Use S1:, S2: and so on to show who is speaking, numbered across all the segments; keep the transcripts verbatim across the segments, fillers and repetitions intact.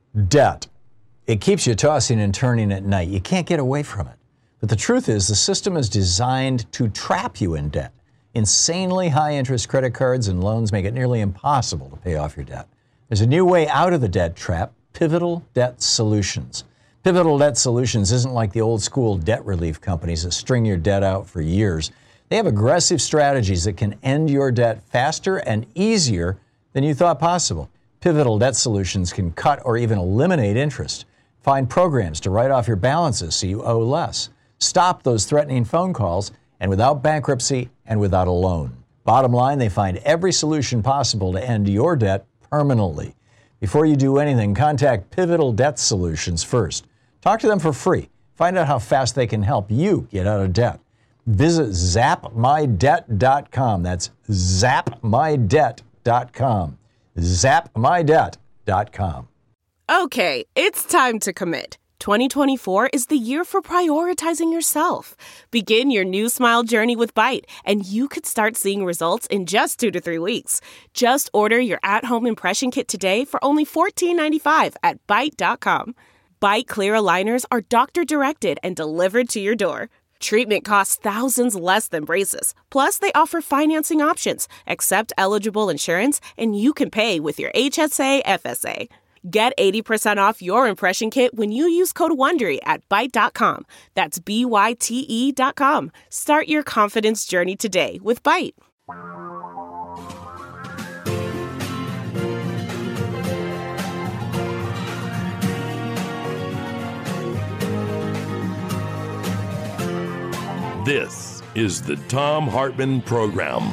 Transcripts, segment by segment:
S1: Debt. It keeps you tossing and turning at night. You can't get away from it. But the truth is, the system is designed to trap you in debt. Insanely high interest credit cards and loans make it nearly impossible to pay off your debt. There's a new way out of the debt trap: Pivotal Debt Solutions. Pivotal Debt Solutions isn't like the old school debt relief companies that string your debt out for years. They have aggressive strategies that can end your debt faster and easier than you thought possible. Pivotal Debt Solutions can cut or even eliminate interest. Find programs to write off your balances so you owe less. Stop those threatening phone calls, and without bankruptcy and without a loan. Bottom line, they find every solution possible to end your debt permanently. Before you do anything, contact Pivotal Debt Solutions first. Talk to them for free. Find out how fast they can help you get out of debt. Visit zap my debt dot com. That's zap my debt dot com. zap my debt dot com.
S2: Okay, it's time to commit. twenty twenty-four is the year for prioritizing yourself. Begin your new smile journey with Byte, and you could start seeing results in just two to three weeks. Just order your at-home impression kit today for only fourteen ninety-five at byte dot com. Byte clear aligners are doctor-directed and delivered to your door. Treatment costs thousands less than braces. Plus, they offer financing options, accept eligible insurance, and you can pay with your H S A F S A. Get eighty percent off your impression kit when you use code WONDERY at byte dot com. That's B Y T E dot com. Start your confidence journey today with Byte.
S3: This is the Thom Hartmann Program.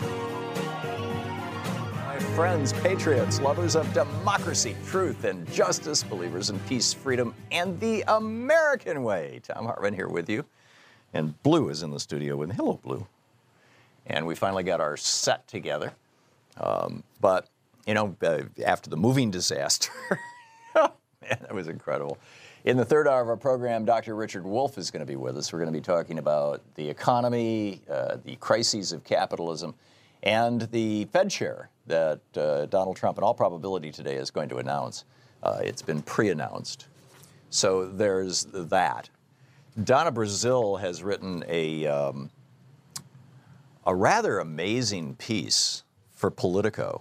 S1: Friends, patriots, lovers of democracy, truth, and justice, believers in peace, freedom, and the American way. Thom Hartmann here with you. And Blue is in the studio with me. Hello, Blue. And we finally got our set together. Um, but, you know, uh, after the moving disaster, oh, man, that was incredible. In the third hour of our program, Doctor Richard Wolff is going to be with us. We're going to be talking about the economy, uh, the crises of capitalism, and the Fed chair that uh, Donald Trump, in all probability today, is going to announce. Uh, it's been pre-announced. So there's that. Donna Brazile has written a, um, a rather amazing piece for Politico.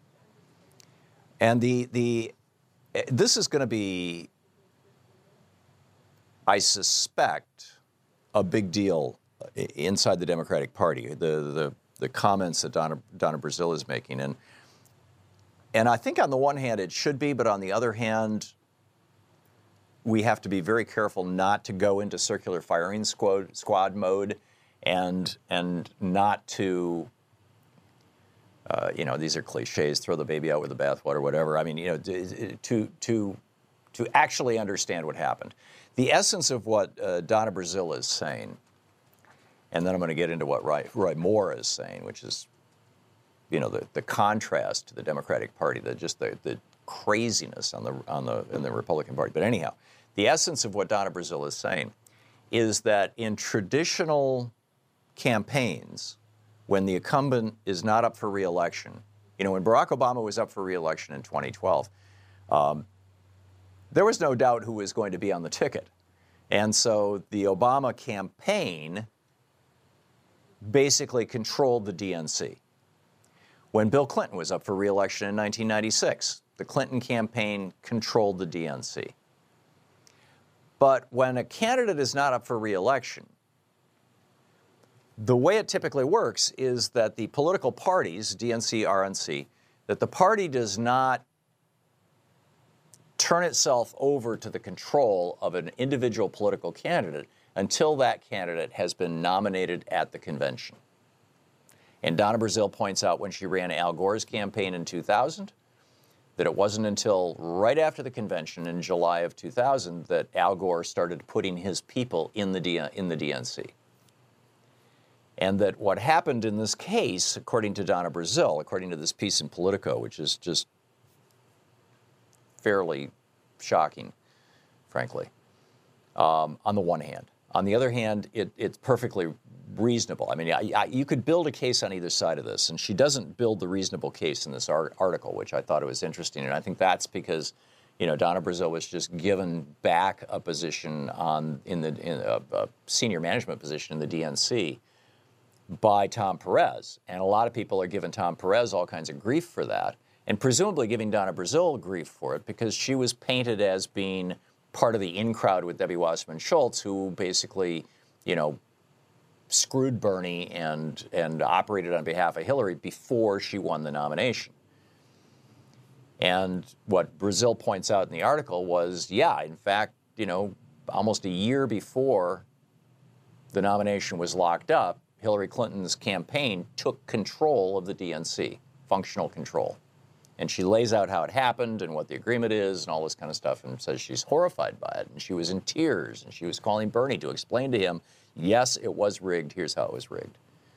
S1: And the the this is going to be, I suspect, a big deal inside the Democratic Party. The the the comments that Donna, Donna Brazile is making. And, and I think on the one hand it should be, but on the other hand, we have to be very careful not to go into circular firing squad, squad mode and, and not to, uh, you know, these are cliches, throw the baby out with the bathwater, whatever. I mean, you know, to, to, to actually understand what happened. The essence of what uh, Donna Brazile is saying, and then I'm going to get into what Roy, Roy Moore is saying, which is, you know, the, the contrast to the Democratic Party, the just the, the craziness on the on the in the Republican Party. But anyhow, the essence of what Donna Brazile is saying is that in traditional campaigns, when the incumbent is not up for re-election, you know, when Barack Obama was up for re-election in twenty twelve, um, there was no doubt who was going to be on the ticket, and so the Obama campaign basically controlled the D N C. When Bill Clinton was up for re-election in nineteen ninety-six, the Clinton campaign controlled the D N C. But when a candidate is not up for re-election, the way it typically works is that the political parties, D N C, R N C, that the party does not turn itself over to the control of an individual political candidate until that candidate has been nominated at the convention. And Donna Brazile points out when she ran Al Gore's campaign in two thousand that it wasn't until right after the convention in July of two thousand that Al Gore started putting his people in the, D- in the D N C. And that what happened in this case, according to Donna Brazile, according to this piece in Politico, which is just fairly shocking, frankly, um, on the one hand. On the other hand, it, it's perfectly reasonable. I mean, I, I, you could build a case on either side of this, and she doesn't build the reasonable case in this art, article, which I thought it was interesting. And I think that's because You know, Donna Brazile was just given back a position on in the in a, a senior management position in the D N C by Tom Perez, and a lot of people are giving Tom Perez all kinds of grief for that, and presumably giving Donna Brazile grief for it because she was painted as being part of the in crowd with Debbie Wasserman Schultz, who basically, you know, screwed Bernie and and operated on behalf of Hillary before she won the nomination. And what Brazile points out in the article was, yeah, in fact, you know, almost a year before the nomination was locked up, Hillary Clinton's campaign took control of the D N C, functional control. And she lays out how it happened and what the agreement is and all this kind of stuff and says she's horrified by it. And she was in tears and she was calling Bernie to explain to him, yes, it was rigged. Here's how it was rigged.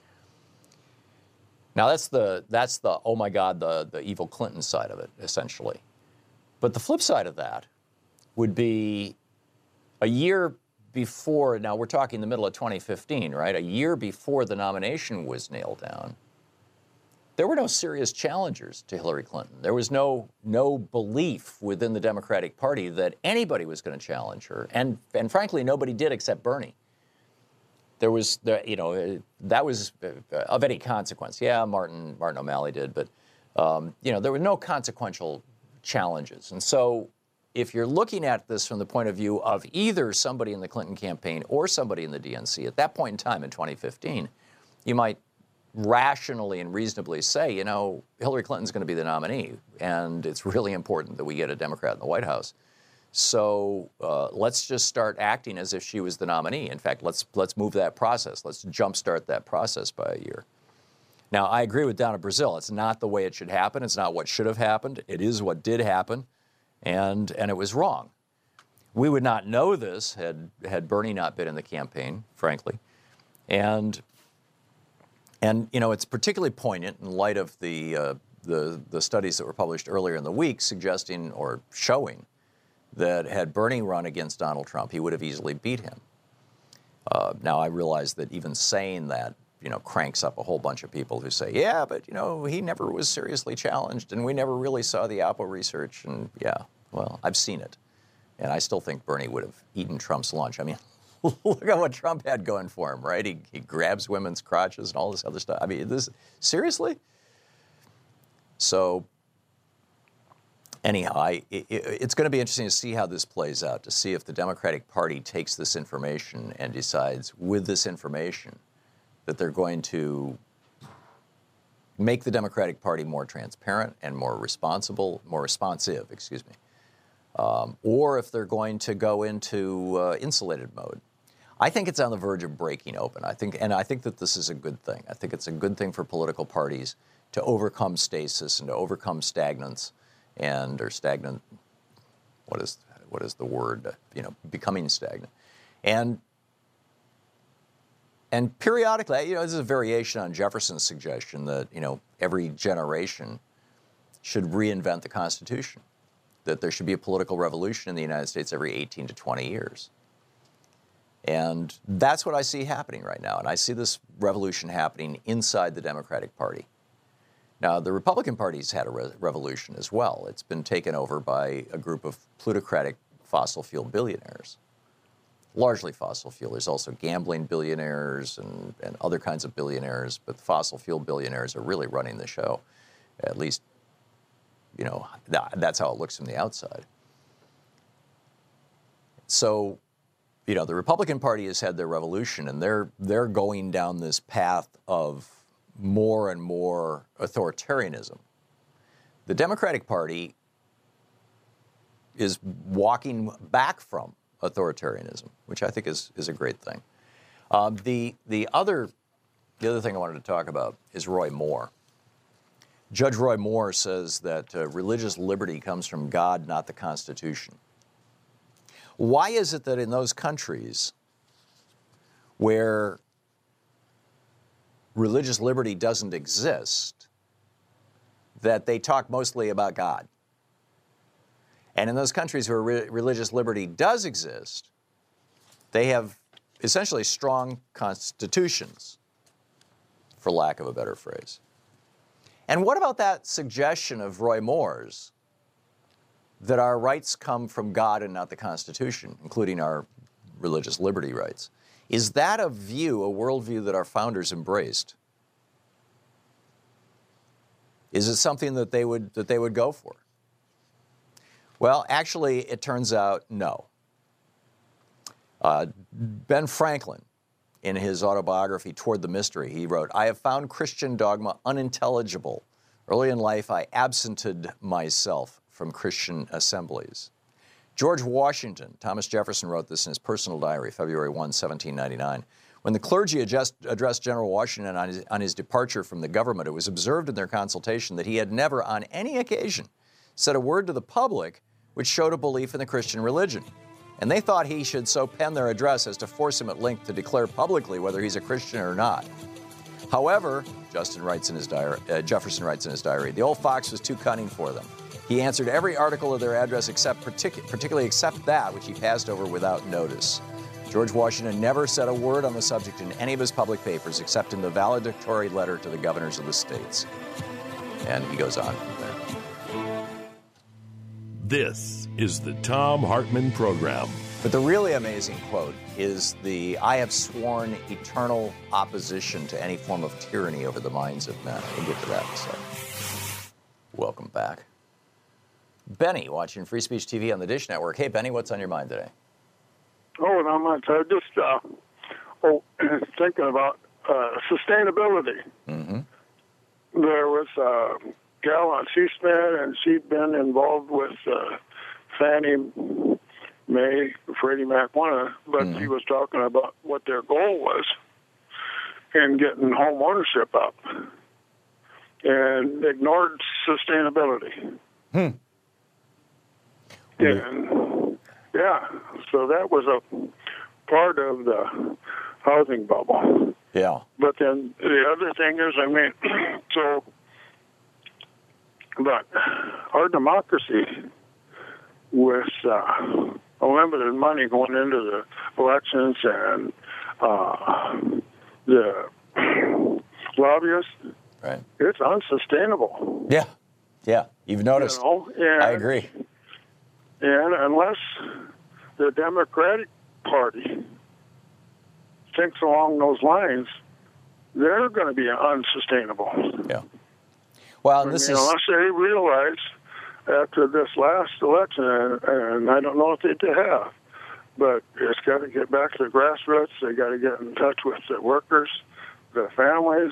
S1: Now, that's the, that's the oh, my God, the, the evil Clinton side of it, essentially. But the flip side of that would be a year before, now we're talking the middle of twenty fifteen, right? A year before the nomination was nailed down, there were no serious challengers to Hillary Clinton. There was no, no belief within the Democratic Party that anybody was going to challenge her. And, and frankly, nobody did except Bernie. There was, the, you know, that was of any consequence. Yeah, Martin Martin O'Malley did, but, um, you know, there were no consequential challenges. And so if you're looking at this from the point of view of either somebody in the Clinton campaign or somebody in the D N C, at that point in time in twenty fifteen, you might rationally and reasonably say, you know, Hillary Clinton's going to be the nominee, and it's really important that we get a Democrat in the White House. So uh, let's just start acting as if she was the nominee. In fact, let's let's move that process. Let's jumpstart that process by a year. Now, I agree with Donna Brazile. It's not the way it should happen. It's not what should have happened. It is what did happen, and and it was wrong. We would not know this had had Bernie not been in the campaign, frankly, and and you know it's particularly poignant in light of the uh, the the studies that were published earlier in the week, suggesting or showing that had Bernie run against Donald Trump, he would have easily beat him. Uh, now, I realize that even saying that, you know, cranks up a whole bunch of people who say, yeah, but, you know, he never was seriously challenged, and we never really saw the Oppo research. And, yeah, well, I've seen it. And I still think Bernie would have eaten Trump's lunch. I mean, look at what Trump had going for him, right? He, he grabs women's crotches and all this other stuff. I mean, this seriously? So anyhow, I, it, it's going to be interesting to see how this plays out, to see if the Democratic Party takes this information and decides with this information that they're going to make the Democratic Party more transparent and more responsible, more responsive, excuse me, um, or if they're going to go into uh, insulated mode. I think it's on the verge of breaking open. I think, and I think that this is a good thing. I think it's a good thing for political parties to overcome stasis and to overcome stagnance. And or stagnant, what is what is the word? Uh, you know, becoming stagnant, and and periodically, you know, this is a variation on Jefferson's suggestion that you know every generation should reinvent the Constitution, that there should be a political revolution in the United States every eighteen to twenty years, and that's what I see happening right now, and I see this revolution happening inside the Democratic Party. Now, the Republican Party's had a re- revolution as well. It's been taken over by a group of plutocratic fossil fuel billionaires, largely fossil fuel. There's also gambling billionaires and, and other kinds of billionaires, but the fossil fuel billionaires are really running the show. At least, you know, that, that's how it looks from the outside. So, you know, the Republican Party has had their revolution, and they're they're going down this path of more and more authoritarianism. The Democratic Party is walking back from authoritarianism, which I think is, is a great thing. Um, the, the, other, the other thing I wanted to talk about is Roy Moore. Judge Roy Moore says that uh, religious liberty comes from God, not the Constitution. Why is it that in those countries where religious liberty doesn't exist, that they talk mostly about God? And in those countries where re- religious liberty does exist, they have essentially strong constitutions, for lack of a better phrase. And what about that suggestion of Roy Moore's that our rights come from God and not the Constitution, including our religious liberty rights. Is that a view, a worldview that our founders embraced? Is it something that they would that they would go for? Well, actually, it turns out no. Uh, Ben Franklin, in his autobiography, Toward the Mystery, he wrote, "I have found Christian dogma unintelligible. Early in life, I absented myself from Christian assemblies." George Washington, Thomas Jefferson wrote this in his personal diary, February first, seventeen ninety-nine. When the clergy addressed, addressed General Washington on his, on his departure from the government, it was observed in their consultation that he had never, on any occasion, said a word to the public which showed a belief in the Christian religion. And they thought he should so pen their address as to force him at length to declare publicly whether he's a Christian or not. However, Justin writes in his diary, uh, Jefferson writes in his diary, the old fox was too cunning for them. He answered every article of their address except partic- particularly except that which he passed over without notice. George Washington never said a word on the subject in any of his public papers except in the valedictory letter to the governors of the states. And he goes on from there.
S3: This is the Thom Hartmann Program.
S1: But the really amazing quote is the, "I have sworn eternal opposition to any form of tyranny over the minds of men." We'll get to that in a second. Welcome back. Benny, watching Free Speech T V on the Dish Network. Hey, Benny, what's on your mind today?
S4: Oh, not much. I just uh, oh, thinking about uh, sustainability.
S1: Mm-hmm.
S4: There was a gal on C-SPAN, and she'd been involved with uh, Fannie Mae, Freddie Mac, one of them, but mm-hmm. she was talking about what their goal was in getting home ownership up and ignored sustainability.
S1: Hmm.
S4: And, yeah, so that was a part of the housing bubble.
S1: Yeah.
S4: But then the other thing is, I mean, so, but our democracy with uh, unlimited money going into the elections and uh, the lobbyists,
S1: right,
S4: it's unsustainable.
S1: Yeah, yeah, you've noticed.
S4: You know? And,
S1: I agree.
S4: And unless the Democratic Party thinks along those lines, they're going to be unsustainable.
S1: Yeah. Well, and this
S4: I mean,
S1: is
S4: unless they realize after this last election, and, and I don't know if they have, but it's got to get back to the grassroots. They got to get in touch with the workers, the families,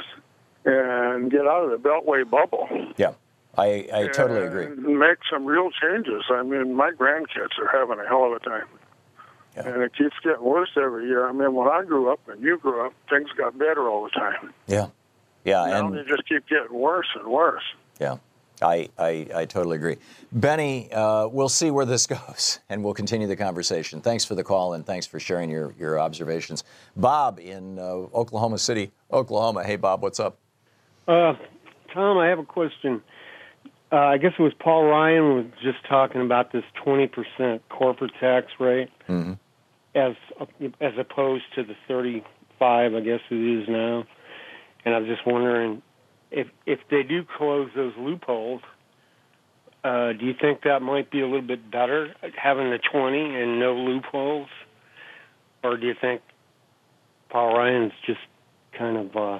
S4: and get out of the Beltway bubble.
S1: Yeah. I, I totally agree.
S4: Make some real changes. I mean, my grandkids are having a hell of a time. Yeah. And it keeps getting worse every year. I mean, when I grew up and you grew up, things got better all the time.
S1: Yeah. Yeah.
S4: Now
S1: and
S4: they just keep getting worse and worse.
S1: Yeah. I, I, I totally agree. Benny, uh, we'll see where this goes, and we'll continue the conversation. Thanks for the call, and thanks for sharing your, your observations. Bob in uh, Oklahoma City, Oklahoma. Hey, Bob, what's up?
S5: Uh, Tom, I have a question. Uh, I guess it was Paul Ryan was just talking about this twenty percent corporate tax rate
S1: mm-hmm.
S5: as as opposed to the thirty-five, I guess it is now. And I was just wondering, if if they do close those loopholes, uh, do you think that might be a little bit better, having the twenty and no loopholes? Or do you think Paul Ryan's just kind of uh,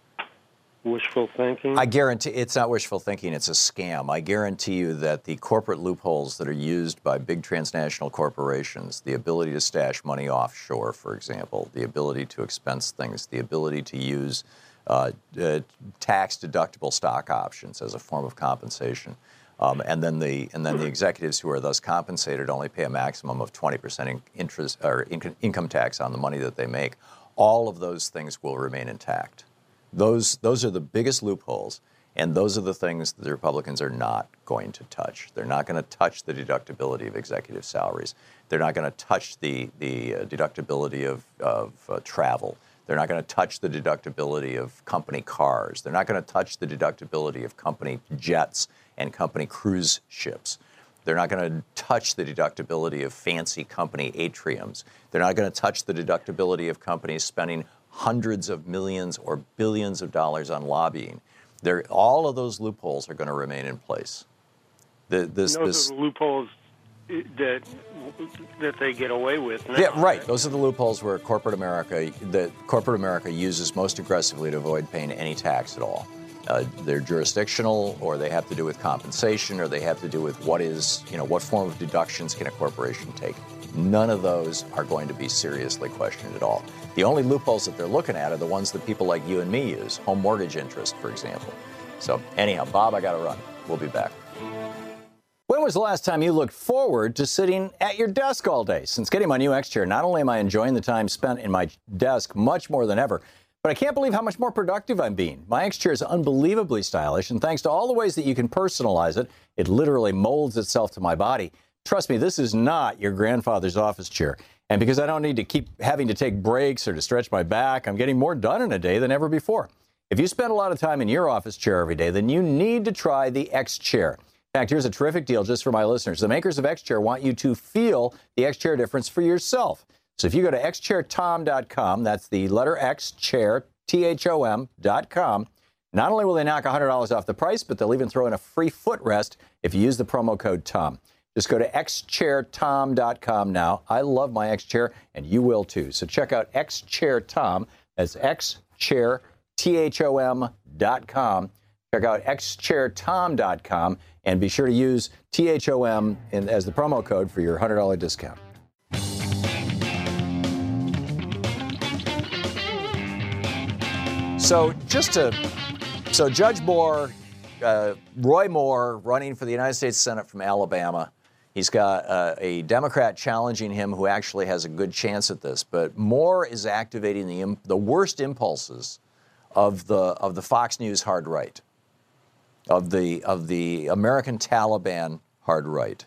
S5: wishful thinking?
S1: I guarantee it's not wishful thinking, it's a scam. I guarantee you that the corporate loopholes that are used by big transnational corporations, the ability to stash money offshore, for example, the ability to expense things, the ability to use uh, uh, tax-deductible stock options as a form of compensation, um, and then the and then the executives who are thus compensated only pay a maximum of twenty percent in interest or in, income tax on the money that they make. All of those things will remain intact. Those those are the biggest loopholes, and those are the things that the Republicans are not going to touch. They're not going to touch the deductibility of executive salaries. They're not going to touch the the uh, deductibility of of uh, travel. They're not going to touch the deductibility of company cars. They're not going to touch the deductibility of company jets and company cruise ships. They're not going to touch the deductibility of fancy company atriums. They're not going to touch the deductibility of companies spending hundreds of millions or billions of dollars on lobbying. They're, all of those loopholes are going to remain in place. The, this,
S5: those
S1: this,
S5: are the loopholes that that they get away with now.
S1: Yeah, right. Those are the loopholes where corporate America, the corporate America uses most aggressively to avoid paying any tax at all. Uh, they're jurisdictional, or they have to do with compensation, or they have to do with what is, you know, what form of deductions can a corporation take. None of those are going to be seriously questioned at all. The only loopholes that they're looking at are the ones that people like you and me use, home mortgage interest, for example. So anyhow, Bob, I got to run. We'll be back. When was the last time you looked forward to sitting at your desk all day? Since getting my new X chair, not only am I enjoying the time spent in my desk much more than ever, but I can't believe how much more productive I'm being. My X chair is unbelievably stylish, and thanks to all the ways that you can personalize it, it literally molds itself to my body. Trust me, this is not your grandfather's office chair. And because I don't need to keep having to take breaks or to stretch my back, I'm getting more done in a day than ever before. If you spend a lot of time in your office chair every day, then you need to try the X chair. In fact, here's a terrific deal just for my listeners. The makers of X chair want you to feel the X chair difference for yourself. So if you go to x chair tom dot com, that's the letter X, chair, T H O M dot com, not only will they knock one hundred dollars off the price, but they'll even throw in a free footrest if you use the promo code TOM. Just go to x chair tom dot com now. I love my X chair, and you will too. So check out X Chair Tom. That's X Chair, T H O M dot com. Check out x chair tom dot com, and be sure to use T H O M in, as the promo code for your one hundred dollars discount. So just to, so Judge Moore, uh, Roy Moore, running for the United States Senate from Alabama. He's got uh, a Democrat challenging him who actually has a good chance at this. But Moore is activating the im- the worst impulses of the of the Fox News hard right, of the of the American Taliban hard right.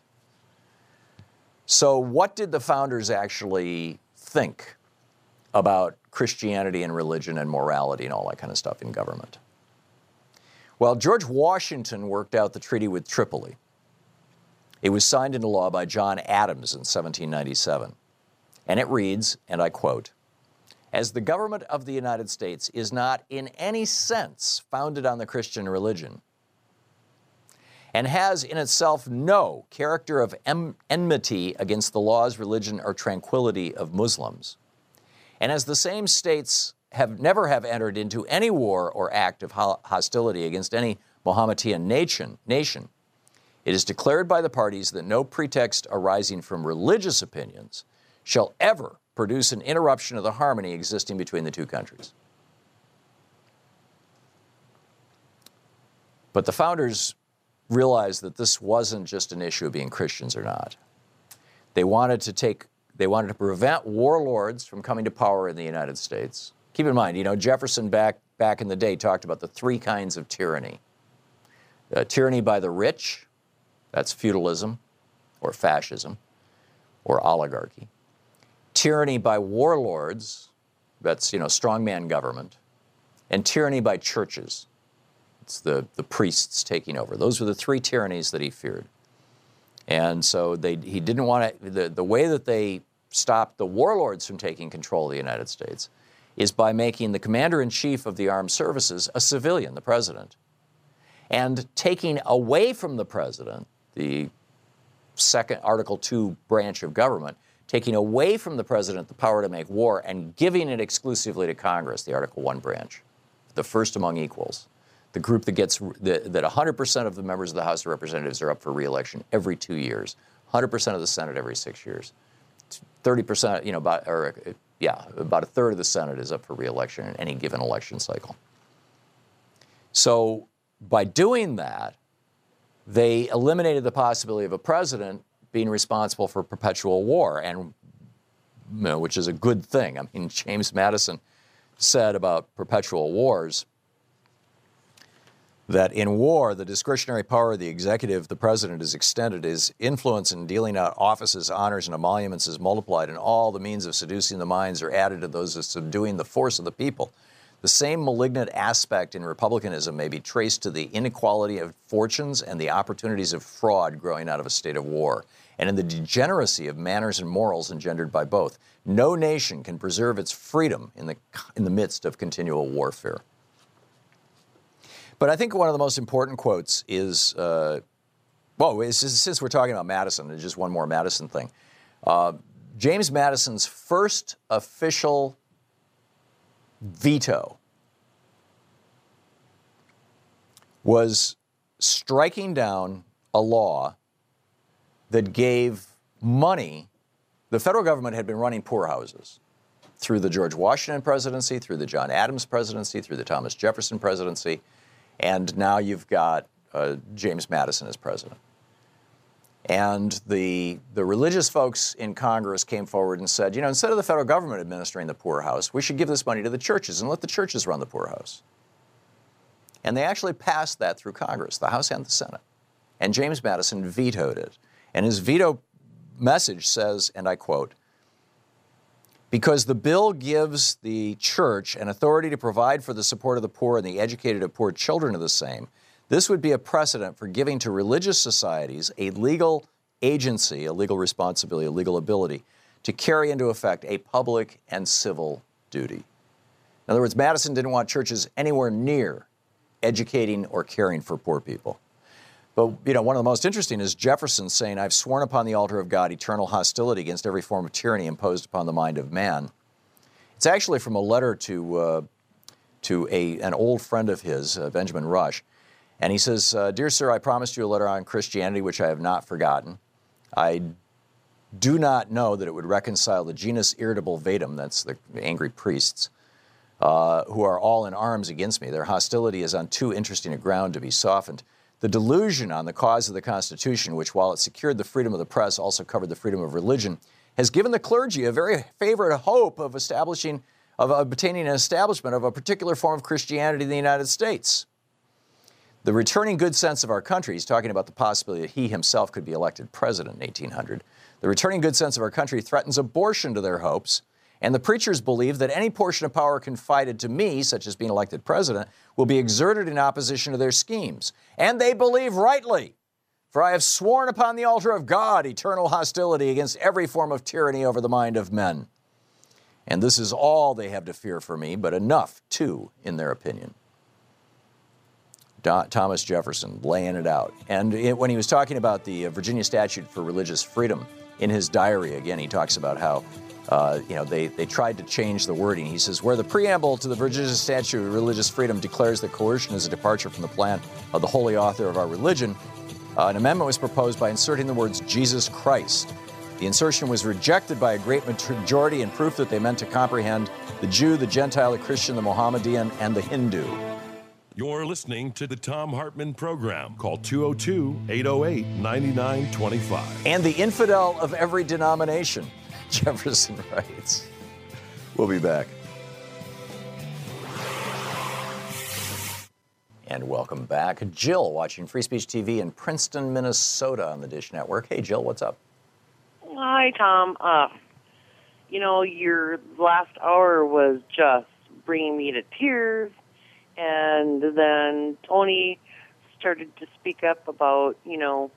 S1: So what did the founders actually think about Christianity and religion and morality and all that kind of stuff in government? Well, George Washington worked out the Treaty with Tripoli. It was signed into law by John Adams in seventeen ninety-seven. And it reads, and I quote, "As the government of the United States is not in any sense founded on the Christian religion, and has in itself no character of em- enmity against the laws, religion, or tranquility of Muslims, and as the same states have never have entered into any war or act of ho- hostility against any Mohammedan nation, nation, it is declared by the parties that no pretext arising from religious opinions shall ever produce an interruption of the harmony existing between the two countries." But the founders realized that this wasn't just an issue of being Christians or not. They wanted to take, they wanted to prevent warlords from coming to power in the United States. Keep in mind, you know, Jefferson back back in the day talked about the three kinds of tyranny. Uh, tyranny by the rich, that's feudalism or fascism or oligarchy. Tyranny by warlords, that's, you know, strongman government. And tyranny by churches. It's the, the priests taking over. Those were the three tyrannies that he feared. And so they, he didn't want to, the, the way that they stopped the warlords from taking control of the United States is by making the commander-in-chief of the armed services a civilian, the president, and taking away from the president, the second Article two branch of government, taking away from the president the power to make war and giving it exclusively to Congress, the Article one branch, the first among equals, the group that gets the, that one hundred percent of the members of the House of Representatives are up for re-election every two years, one hundred percent of the Senate every six years, thirty percent, you know, about, or yeah, about a third of the Senate is up for re-election in any given election cycle. So by doing that, they eliminated the possibility of a president being responsible for perpetual war, and you know, which is a good thing. I mean, James Madison said about perpetual wars that in war, the discretionary power of the executive, the president, is extended. His influence in dealing out offices, honors, and emoluments is multiplied, and all the means of seducing the minds are added to those of subduing the force of the people. The same malignant aspect in republicanism may be traced to the inequality of fortunes and the opportunities of fraud growing out of a state of war, and in the degeneracy of manners and morals engendered by both. No nation can preserve its freedom in the, in the midst of continual warfare. But I think one of the most important quotes is uh, Well, it's just, since we're talking about Madison, there's just one more Madison thing. Uh, James Madison's first official veto was striking down a law that gave money. The federal government had been running poorhouses through the George Washington presidency, through the John Adams presidency, through the Thomas Jefferson presidency, and now you've got uh, James Madison as president. And the, the religious folks in Congress came forward and said, you know, instead of the federal government administering the poorhouse, we should give this money to the churches and let the churches run the poorhouse. And they actually passed that through Congress, the House and the Senate. And James Madison vetoed it. And his veto message says, and I quote, "Because the bill gives the church an authority to provide for the support of the poor and the educated of poor children of the same, this would be a precedent for giving to religious societies a legal agency, a legal responsibility, a legal ability to carry into effect a public and civil duty." In other words, Madison didn't want churches anywhere near educating or caring for poor people. But, you know, one of the most interesting is Jefferson saying, "I've sworn upon the altar of God eternal hostility against every form of tyranny imposed upon the mind of man." It's actually from a letter to uh, to a an old friend of his, uh, Benjamin Rush. And he says, uh, "Dear sir, I promised you a letter on Christianity, which I have not forgotten. I do not know that it would reconcile the genus irritable vetum," that's the angry priests, uh, "who are all in arms against me. Their hostility is on too interesting a ground to be softened. The delusion on the cause of the Constitution, which while it secured the freedom of the press, also covered the freedom of religion, has given the clergy a very favorite hope of establishing, of obtaining an establishment of a particular form of Christianity in the United States. The returning good sense of our country," he's talking about the possibility that he himself could be elected president in eighteen hundred, "the returning good sense of our country threatens abortion to their hopes, and the preachers believe that any portion of power confided to me, such as being elected president, will be exerted in opposition to their schemes. And they believe rightly, for I have sworn upon the altar of God eternal hostility against every form of tyranny over the mind of men. And this is all they have to fear for me, but enough, too, in their opinion." Do- Thomas Jefferson laying it out. And it, when he was talking about the uh, Virginia Statute for Religious Freedom, in his diary, again, he talks about how Uh, you know, they, they tried to change the wording. He says, "Where the preamble to the Virginia Statute of Religious Freedom declares that coercion is a departure from the plan of the holy author of our religion, uh, an amendment was proposed by inserting the words Jesus Christ. The insertion was rejected by a great majority in proof that they meant to comprehend the Jew, the Gentile, the Christian, the Mohammedan, and the Hindu."
S3: You're listening to the Thom Hartmann Program. Call two oh two, eight oh eight, nine nine two five.
S1: "And the infidel of every denomination," Jefferson writes. We'll be back. And welcome back. Jill, watching Free Speech T V in Princeton, Minnesota on the Dish Network. Hey, Jill, what's up?
S6: Hi, Tom. Uh, you know, your last hour was just bringing me to tears. And then Tony started to speak up about, you know,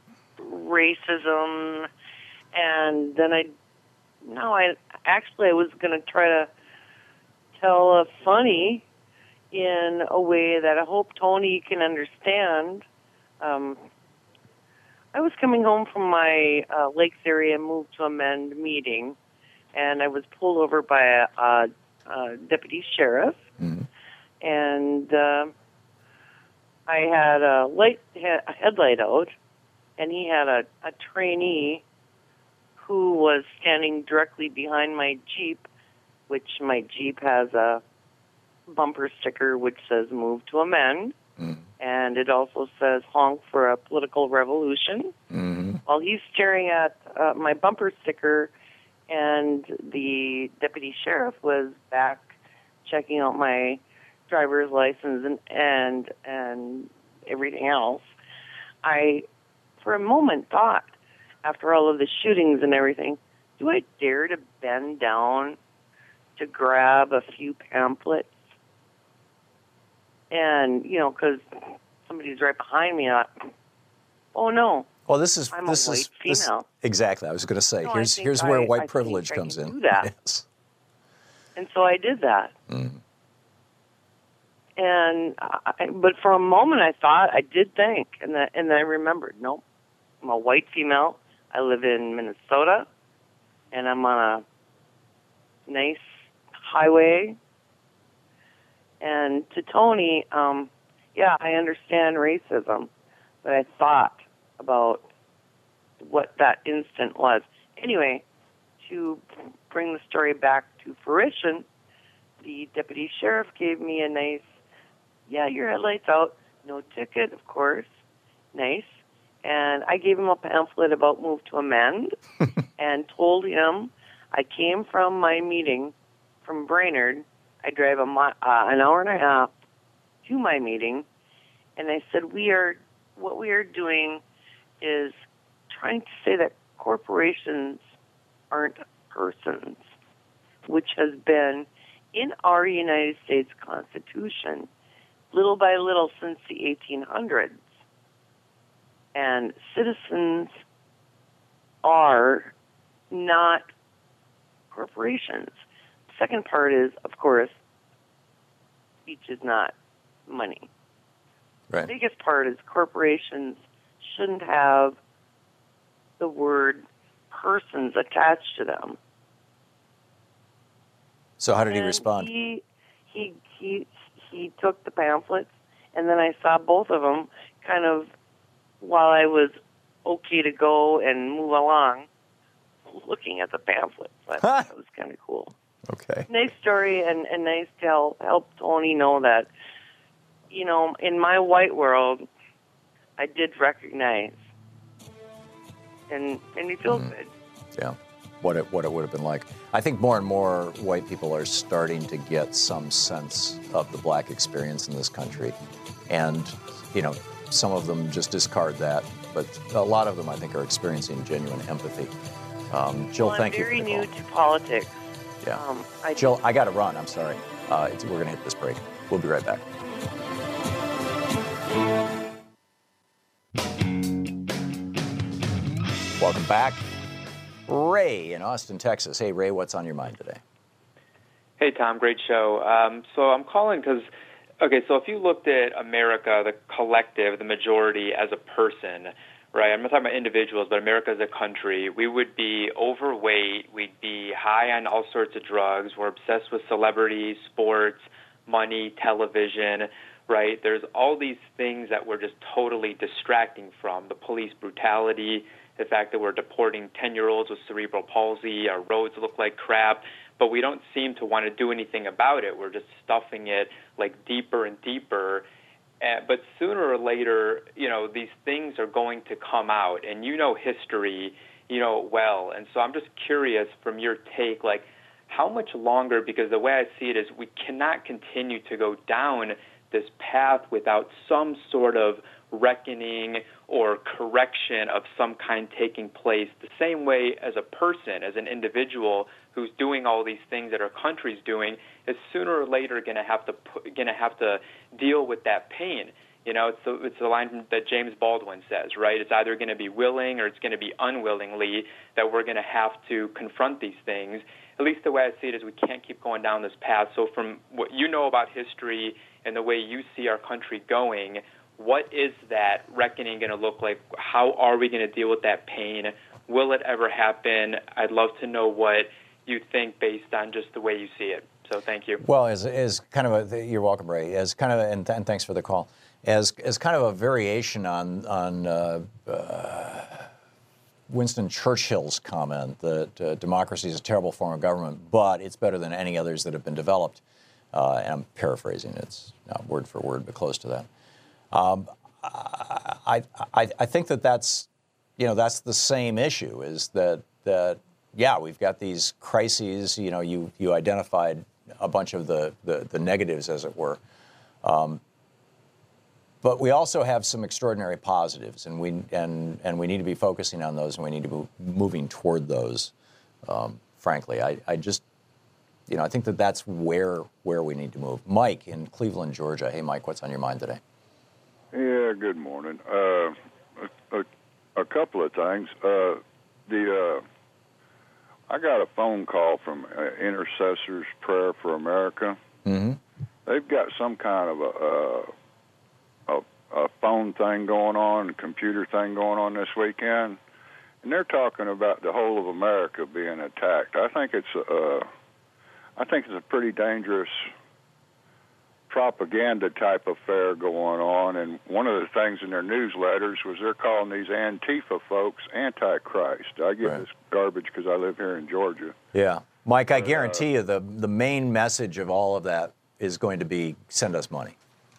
S6: racism. And then I, no, I actually I was going to try to tell a funny in a way that I hope Tony can understand. Um, I was coming home from my uh, Lakes area Move to Amend meeting, and I was pulled over by a, a, a deputy sheriff. Mm-hmm. And uh, I had a light a headlight out, and he had a, a trainee who was standing directly behind my Jeep, which my Jeep has a bumper sticker which says "Move to Amend," mm-hmm. and it also says "Honk for a Political Revolution." Mm-hmm. While he's staring at uh, my bumper sticker, and the deputy sheriff was back checking out my driver's license and, and and everything else, I, for a moment, thought, after all of the shootings and everything, do I dare to bend down to grab a few pamphlets? And, you know, because somebody's right behind me, I, oh, no.
S1: Well, this is...
S6: I'm
S1: this
S6: a white
S1: is,
S6: female.
S1: This, exactly. I was going to say,
S6: no,
S1: here's here's where
S6: I,
S1: white
S6: I
S1: privilege
S6: I
S1: comes
S6: can
S1: in.
S6: Do that.
S1: Yes.
S6: And so I did that. Mm. And I, but for a moment I thought, I did think, and that, and I remembered, nope, I'm a white female. I live in Minnesota, and I'm on a nice highway. And to Tony, um, yeah, I understand racism, but I thought about what that instant was. Anyway, to bring the story back to fruition, the deputy sheriff gave me a nice, yeah, your headlights out, no ticket, of course, nice. And I gave him a pamphlet about Move to Amend and told him I came from my meeting from Brainerd. I drive a mi- uh, an hour and a half to my meeting, and I said, we are, what we are doing is trying to say that corporations aren't persons, which has been in our United States Constitution little by little since the eighteen hundreds. And citizens are not corporations. The second part is, of course, speech is not money.
S1: Right.
S6: The biggest part is corporations shouldn't have the word persons attached to them.
S1: So how did he
S6: And
S1: respond?
S6: He, he, he, he took the pamphlets, and then I saw both of them kind of, while I was okay to go and move along, looking at the pamphlets. I thought that was kind of cool.
S1: Okay.
S6: Nice story, and, and nice to help, help Tony know that, you know, in my white world, I did recognize, and and it feels
S1: Mhm.
S6: good.
S1: Yeah, what it what it would have been like. I think more and more white people are starting to get some sense of the black experience in this country, and you know, some of them just discard that, but a lot of them I think are experiencing genuine empathy. Um, Jill,
S6: well,
S1: thank
S6: I'm
S1: you for
S6: very
S1: the
S6: new
S1: call.
S6: to politics.
S1: Yeah,
S6: Um, I
S1: Jill, I got to run. I'm sorry. Uh, it's, we're going to hit this break. We'll be right back. Welcome back. Ray in Austin, Texas. Hey, Ray, what's on your mind today?
S7: Hey, Tom, great show. Um, so I'm calling because, okay, so if you looked at America, the collective, the majority as a person, right, I'm not talking about individuals, but America as a country, we would be overweight, we'd be high on all sorts of drugs, we're obsessed with celebrities, sports, money, television, right? There's all these things that we're just totally distracting from, the police brutality, the fact that we're deporting ten-year-olds with cerebral palsy, our roads look like crap, but we don't seem to want to do anything about it. We're just stuffing it like deeper and deeper. Uh, but sooner or later, you know, these things are going to come out, and you know history, you know, well. And so I'm just curious from your take, like, how much longer, because the way I see it is we cannot continue to go down this path without some sort of reckoning or correction of some kind taking place, the same way as a person, as an individual who's doing all these things that our country's doing, is sooner or later going to have to going to have to deal with that pain. You know, it's the, it's the line that James Baldwin says, right? It's either going to be willing or it's going to be unwillingly that we're going to have to confront these things. At least the way I see it is we can't keep going down this path. So from what you know about history and the way you see our country going, what is that reckoning going to look like? How are we going to deal with that pain? Will it ever happen? I'd love to know what you think based on just the way you see it. So thank you.
S1: Well, as, as kind of a, you're welcome, Ray, as kind of, a, and, and thanks for the call, as as kind of a variation on, on uh, uh, Winston Churchill's comment that uh, democracy is a terrible form of government, but it's better than any others that have been developed. Uh, and I'm paraphrasing, it's not word for word, but close to that. Um, I, I, I think that that's, you know, that's the same issue, is that, that yeah, we've got these crises. You know, you, you identified a bunch of the, the, the negatives, as it were. Um, but we also have some extraordinary positives, and we, and, and we need to be focusing on those, and we need to be moving toward those, um, frankly. I, I just, you know, I think that that's where, where we need to move. Mike in Cleveland, Georgia. Hey, Mike, what's on your mind today?
S8: Yeah, good morning. Uh, a, a, a couple of things. Uh, the uh, I got a phone call from uh, Intercessors Prayer for America.
S1: Mm-hmm.
S8: They've got some kind of a, a, a a phone thing going on, a computer thing going on this weekend, and they're talking about the whole of America being attacked. I think it's a, I think it's a pretty dangerous propaganda type affair going on, and one of the things in their newsletters was they're calling these Antifa folks Antichrist. I get
S1: Right.
S8: this garbage because I live here in Georgia.
S1: Yeah. Mike, I
S8: But,
S1: guarantee you the, the main message of all of that is going to be send us money.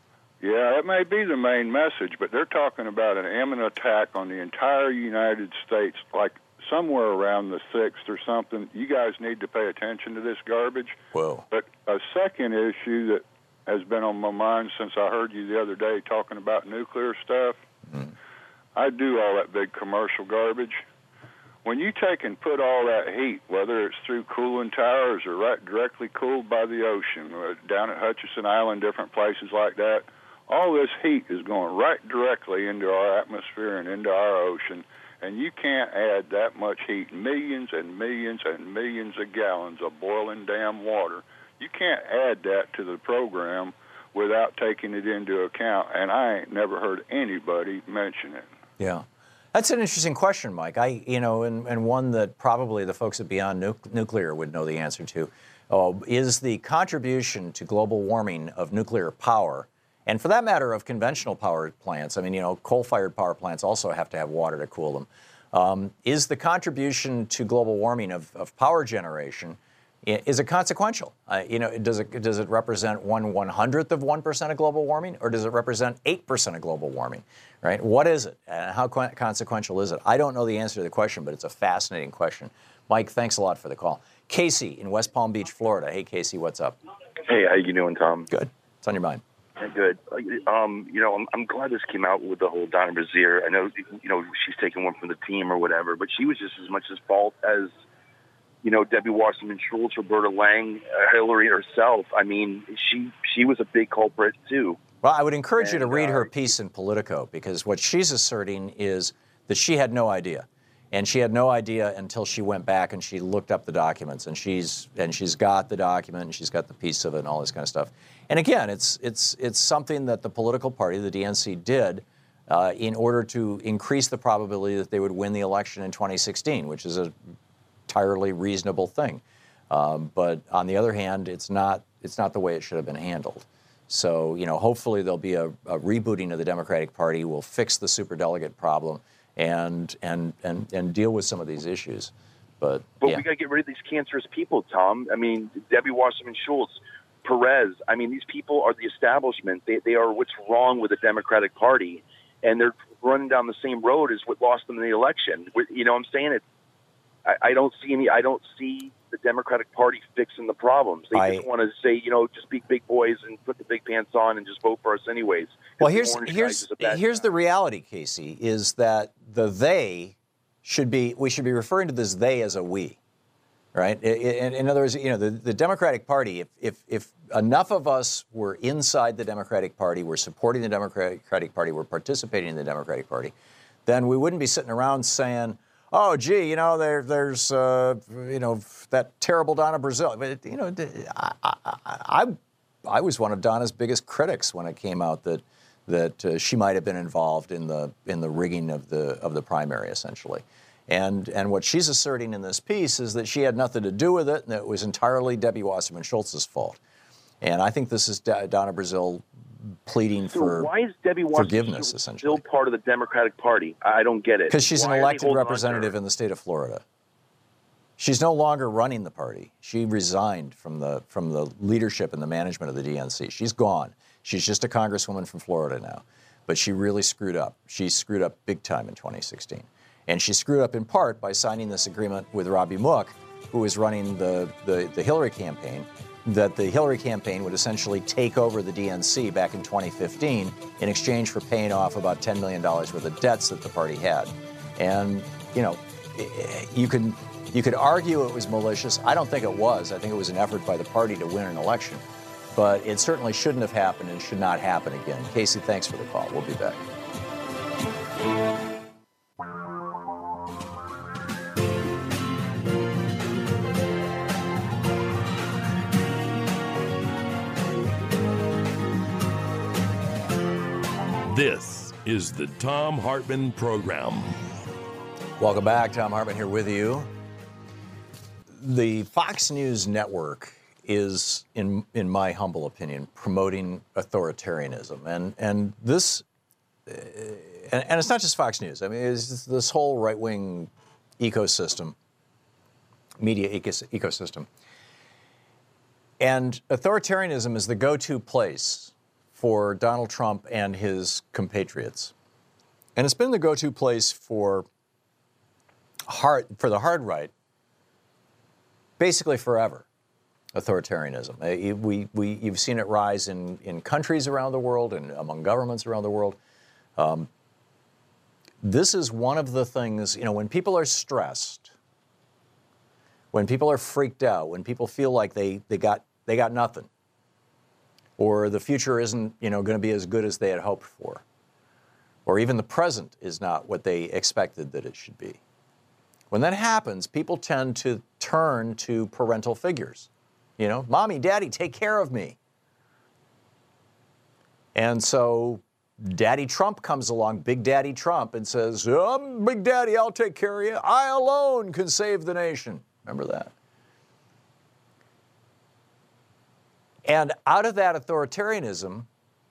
S8: Yeah, it may be the main message, but they're talking about an imminent attack on the entire United States, like somewhere around the sixth or something. You guys need to pay attention to this garbage.
S1: Whoa.
S8: But a second issue that has been on my mind since I heard you the other day talking about nuclear stuff.
S1: Mm.
S8: I do all that big commercial garbage. When you take and put all that heat, whether it's through cooling towers or right directly cooled by the ocean, or down at Hutchinson Island, different places like that, all this heat is going right directly into our atmosphere and into our ocean, and you can't add that much heat, millions and millions and millions of gallons of boiling damn water. You can't add that to the program without taking it into account, and I ain't never heard anybody mention it.
S1: Yeah. That's an interesting question, Mike. I, you know, and, and one that probably the folks at Beyond nu- Nuclear would know the answer to. Oh, is the contribution to global warming of nuclear power, and for that matter of conventional power plants, I mean, you know, coal-fired power plants also have to have water to cool them, um, is the contribution to global warming of, of power generation, is it consequential? Uh, you know, does it does it represent one one hundredth of one percent of global warming, or does it represent eight percent of global warming? Right? What is it, and how co- consequential is it? I don't know the answer to the question, but it's a fascinating question. Mike, thanks a lot for the call. Casey in West Palm Beach, Florida. Hey, Casey, what's up?
S9: Hey, how you doing, Tom?
S1: Good. What's on your mind?
S9: Good. Um, you know, I'm, I'm glad this came out with the whole Donna Brazier. I know, you know, she's taking one from the team or whatever, but she was just as much as fault as, you know, Debbie Wasserman Schultz, Roberta Lang, uh, Hillary herself. I mean, she she was a big culprit too.
S1: Well, I would encourage and, you to read
S9: uh,
S1: her piece in Politico, because what she's asserting is that she had no idea. And she had no idea until she went back and she looked up the documents, and she's and she's got the document and she's got the piece of it and all this kind of stuff. And again, it's it's it's something that the political party, the D N C, did uh, in order to increase the probability that they would win the election in twenty sixteen, which is a entirely reasonable thing. Um, but on the other hand, it's not it's not the way it should have been handled. So, you know, hopefully there'll be a, a rebooting of the Democratic Party. We'll fix the superdelegate problem and and and and deal with some of these issues. But
S9: but
S1: yeah.
S9: we got to get rid of these cancerous people, Tom. I mean, Debbie Wasserman Schultz, Perez. I mean, these people are the establishment. They they are what's wrong with the Democratic Party, and they're running down the same road as what lost them in the election. You know what I'm saying? It. I, I don't see any. I don't see the Democratic Party fixing the problems. They
S1: I,
S9: just want to say, you know, just be big boys and put the big pants on and just vote for us anyways.
S1: Well, here's here's here's the reality, Casey, is that the they should be we should be referring to this they as a we, right? In, in other words, you know, the, the Democratic Party. If if if enough of us were inside the Democratic Party, we're supporting the Democratic Party, we're participating in the Democratic Party, then we wouldn't be sitting around saying, oh, gee, you know, there, there's, uh, you know, that terrible Donna Brazile. But, you know, I, I, I, I was one of Donna's biggest critics when it came out that that uh, she might have been involved in the in the rigging of the of the primary, essentially. And and what she's asserting in this piece is that she had nothing to do with it, and it was entirely Debbie Wasserman Schultz's fault. And I think this is D- Donna Brazile pleading
S9: so
S1: for
S9: why is Debbie Wasserman
S1: forgiveness, essentially.
S9: Still part of the Democratic Party? I don't get it.
S1: Because she's
S9: why
S1: an elected representative in the state of Florida. She's no longer running the party. She resigned from the from the leadership and the management of the D N C. She's gone. She's just a congresswoman from Florida now. But she really screwed up. She screwed up big time in twenty sixteen. And she screwed up in part by signing this agreement with Robbie Mook, who was running the, the, the Hillary campaign, that the Hillary campaign would essentially take over the D N C back in twenty fifteen in exchange for paying off about ten million dollars worth of debts that the party had. And, you know, you can you could argue it was malicious. I don't think it was. I think it was an effort by the party to win an election. But it certainly shouldn't have happened and should not happen again. Casey, thanks for the call. We'll be back.
S3: This is the Thom Hartmann Program.
S1: Welcome back. Thom Hartmann here with you. The Fox News network is, in in my humble opinion, promoting authoritarianism, and and this, uh, and, and it's not just Fox News. I mean, it's this whole right-wing ecosystem, media ecos- ecosystem, and authoritarianism is the go-to place for Donald Trump and his compatriots, and it's been the go-to place for hard for the hard right basically forever. Authoritarianism. Uh, we, we, you've seen it rise in, in countries around the world and among governments around the world. Um, this is one of the things, you know, when people are stressed, when people are freaked out, when people feel like they, they got they got nothing, or the future isn't, you know, going to be as good as they had hoped for, or even the present is not what they expected that it should be. When that happens, people tend to turn to parental figures. You know, mommy, daddy, take care of me. And so Daddy Trump comes along, Big Daddy Trump, and says, I'm Big Daddy, I'll take care of you. I alone can save the nation. Remember that? And out of that authoritarianism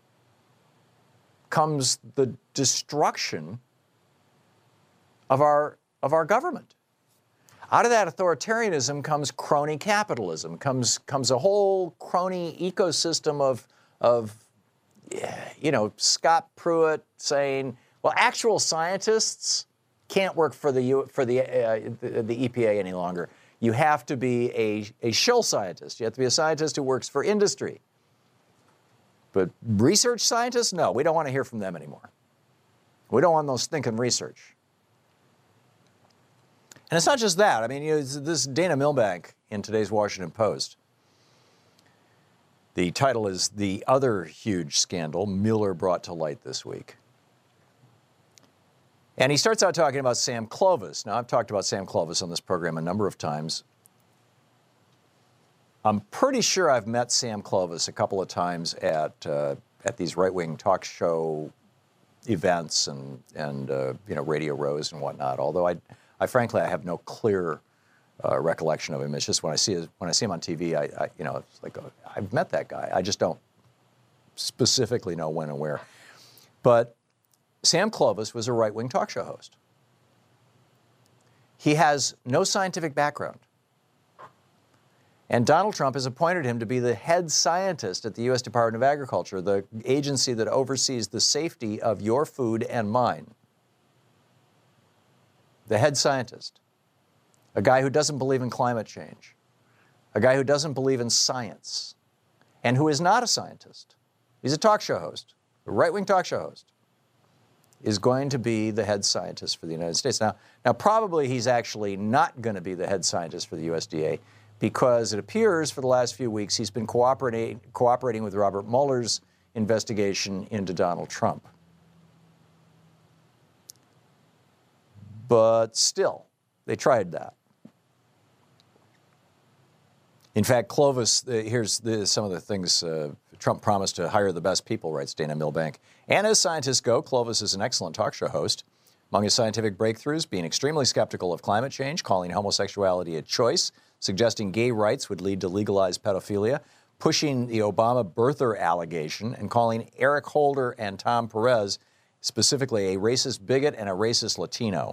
S1: comes the destruction of our, of our government. Out of that authoritarianism comes crony capitalism, comes comes a whole crony ecosystem of, of you know, Scott Pruitt saying, well, actual scientists can't work for the for the, uh, the, the E P A any longer. You have to be a, a shill scientist. You have to be a scientist who works for industry. But research scientists, no, we don't want to hear from them anymore. We don't want those thinking research. And it's not just that. I mean, you know, this Dana Milbank in today's Washington Post. The title is The Other Huge Scandal Mueller Brought to Light This Week. And he starts out talking about Sam Clovis. Now, I've talked about Sam Clovis on this program a number of times. I'm pretty sure I've met Sam Clovis a couple of times at uh, at these right-wing talk show events and, and uh, you know, Radio Rows and whatnot, although I... I frankly, I have no clear uh, recollection of him. It's just when I see his, when I see him on T V, I, I you know, it's like oh, I've met that guy. I just don't specifically know when and where. But Sam Clovis was a right-wing talk show host. He has no scientific background, and Donald Trump has appointed him to be the head scientist at the U S Department of Agriculture, the agency that oversees the safety of your food and mine. The head scientist, a guy who doesn't believe in climate change, a guy who doesn't believe in science, and who is not a scientist. He's a talk show host, a right-wing talk show host, is going to be the head scientist for the United States. Now, now probably he's actually not going to be the head scientist for the U S D A because it appears for the last few weeks he's been cooperating, cooperating with Robert Mueller's investigation into Donald Trump. But still, they tried that. In fact, Clovis, uh, here's the, some of the things uh, Trump promised to hire the best people, writes Dana Milbank. And as scientists go, Clovis is an excellent talk show host. Among his scientific breakthroughs, being extremely skeptical of climate change, calling homosexuality a choice, suggesting gay rights would lead to legalized pedophilia, pushing the Obama birther allegation, and calling Eric Holder and Tom Perez specifically a racist bigot and a racist Latino.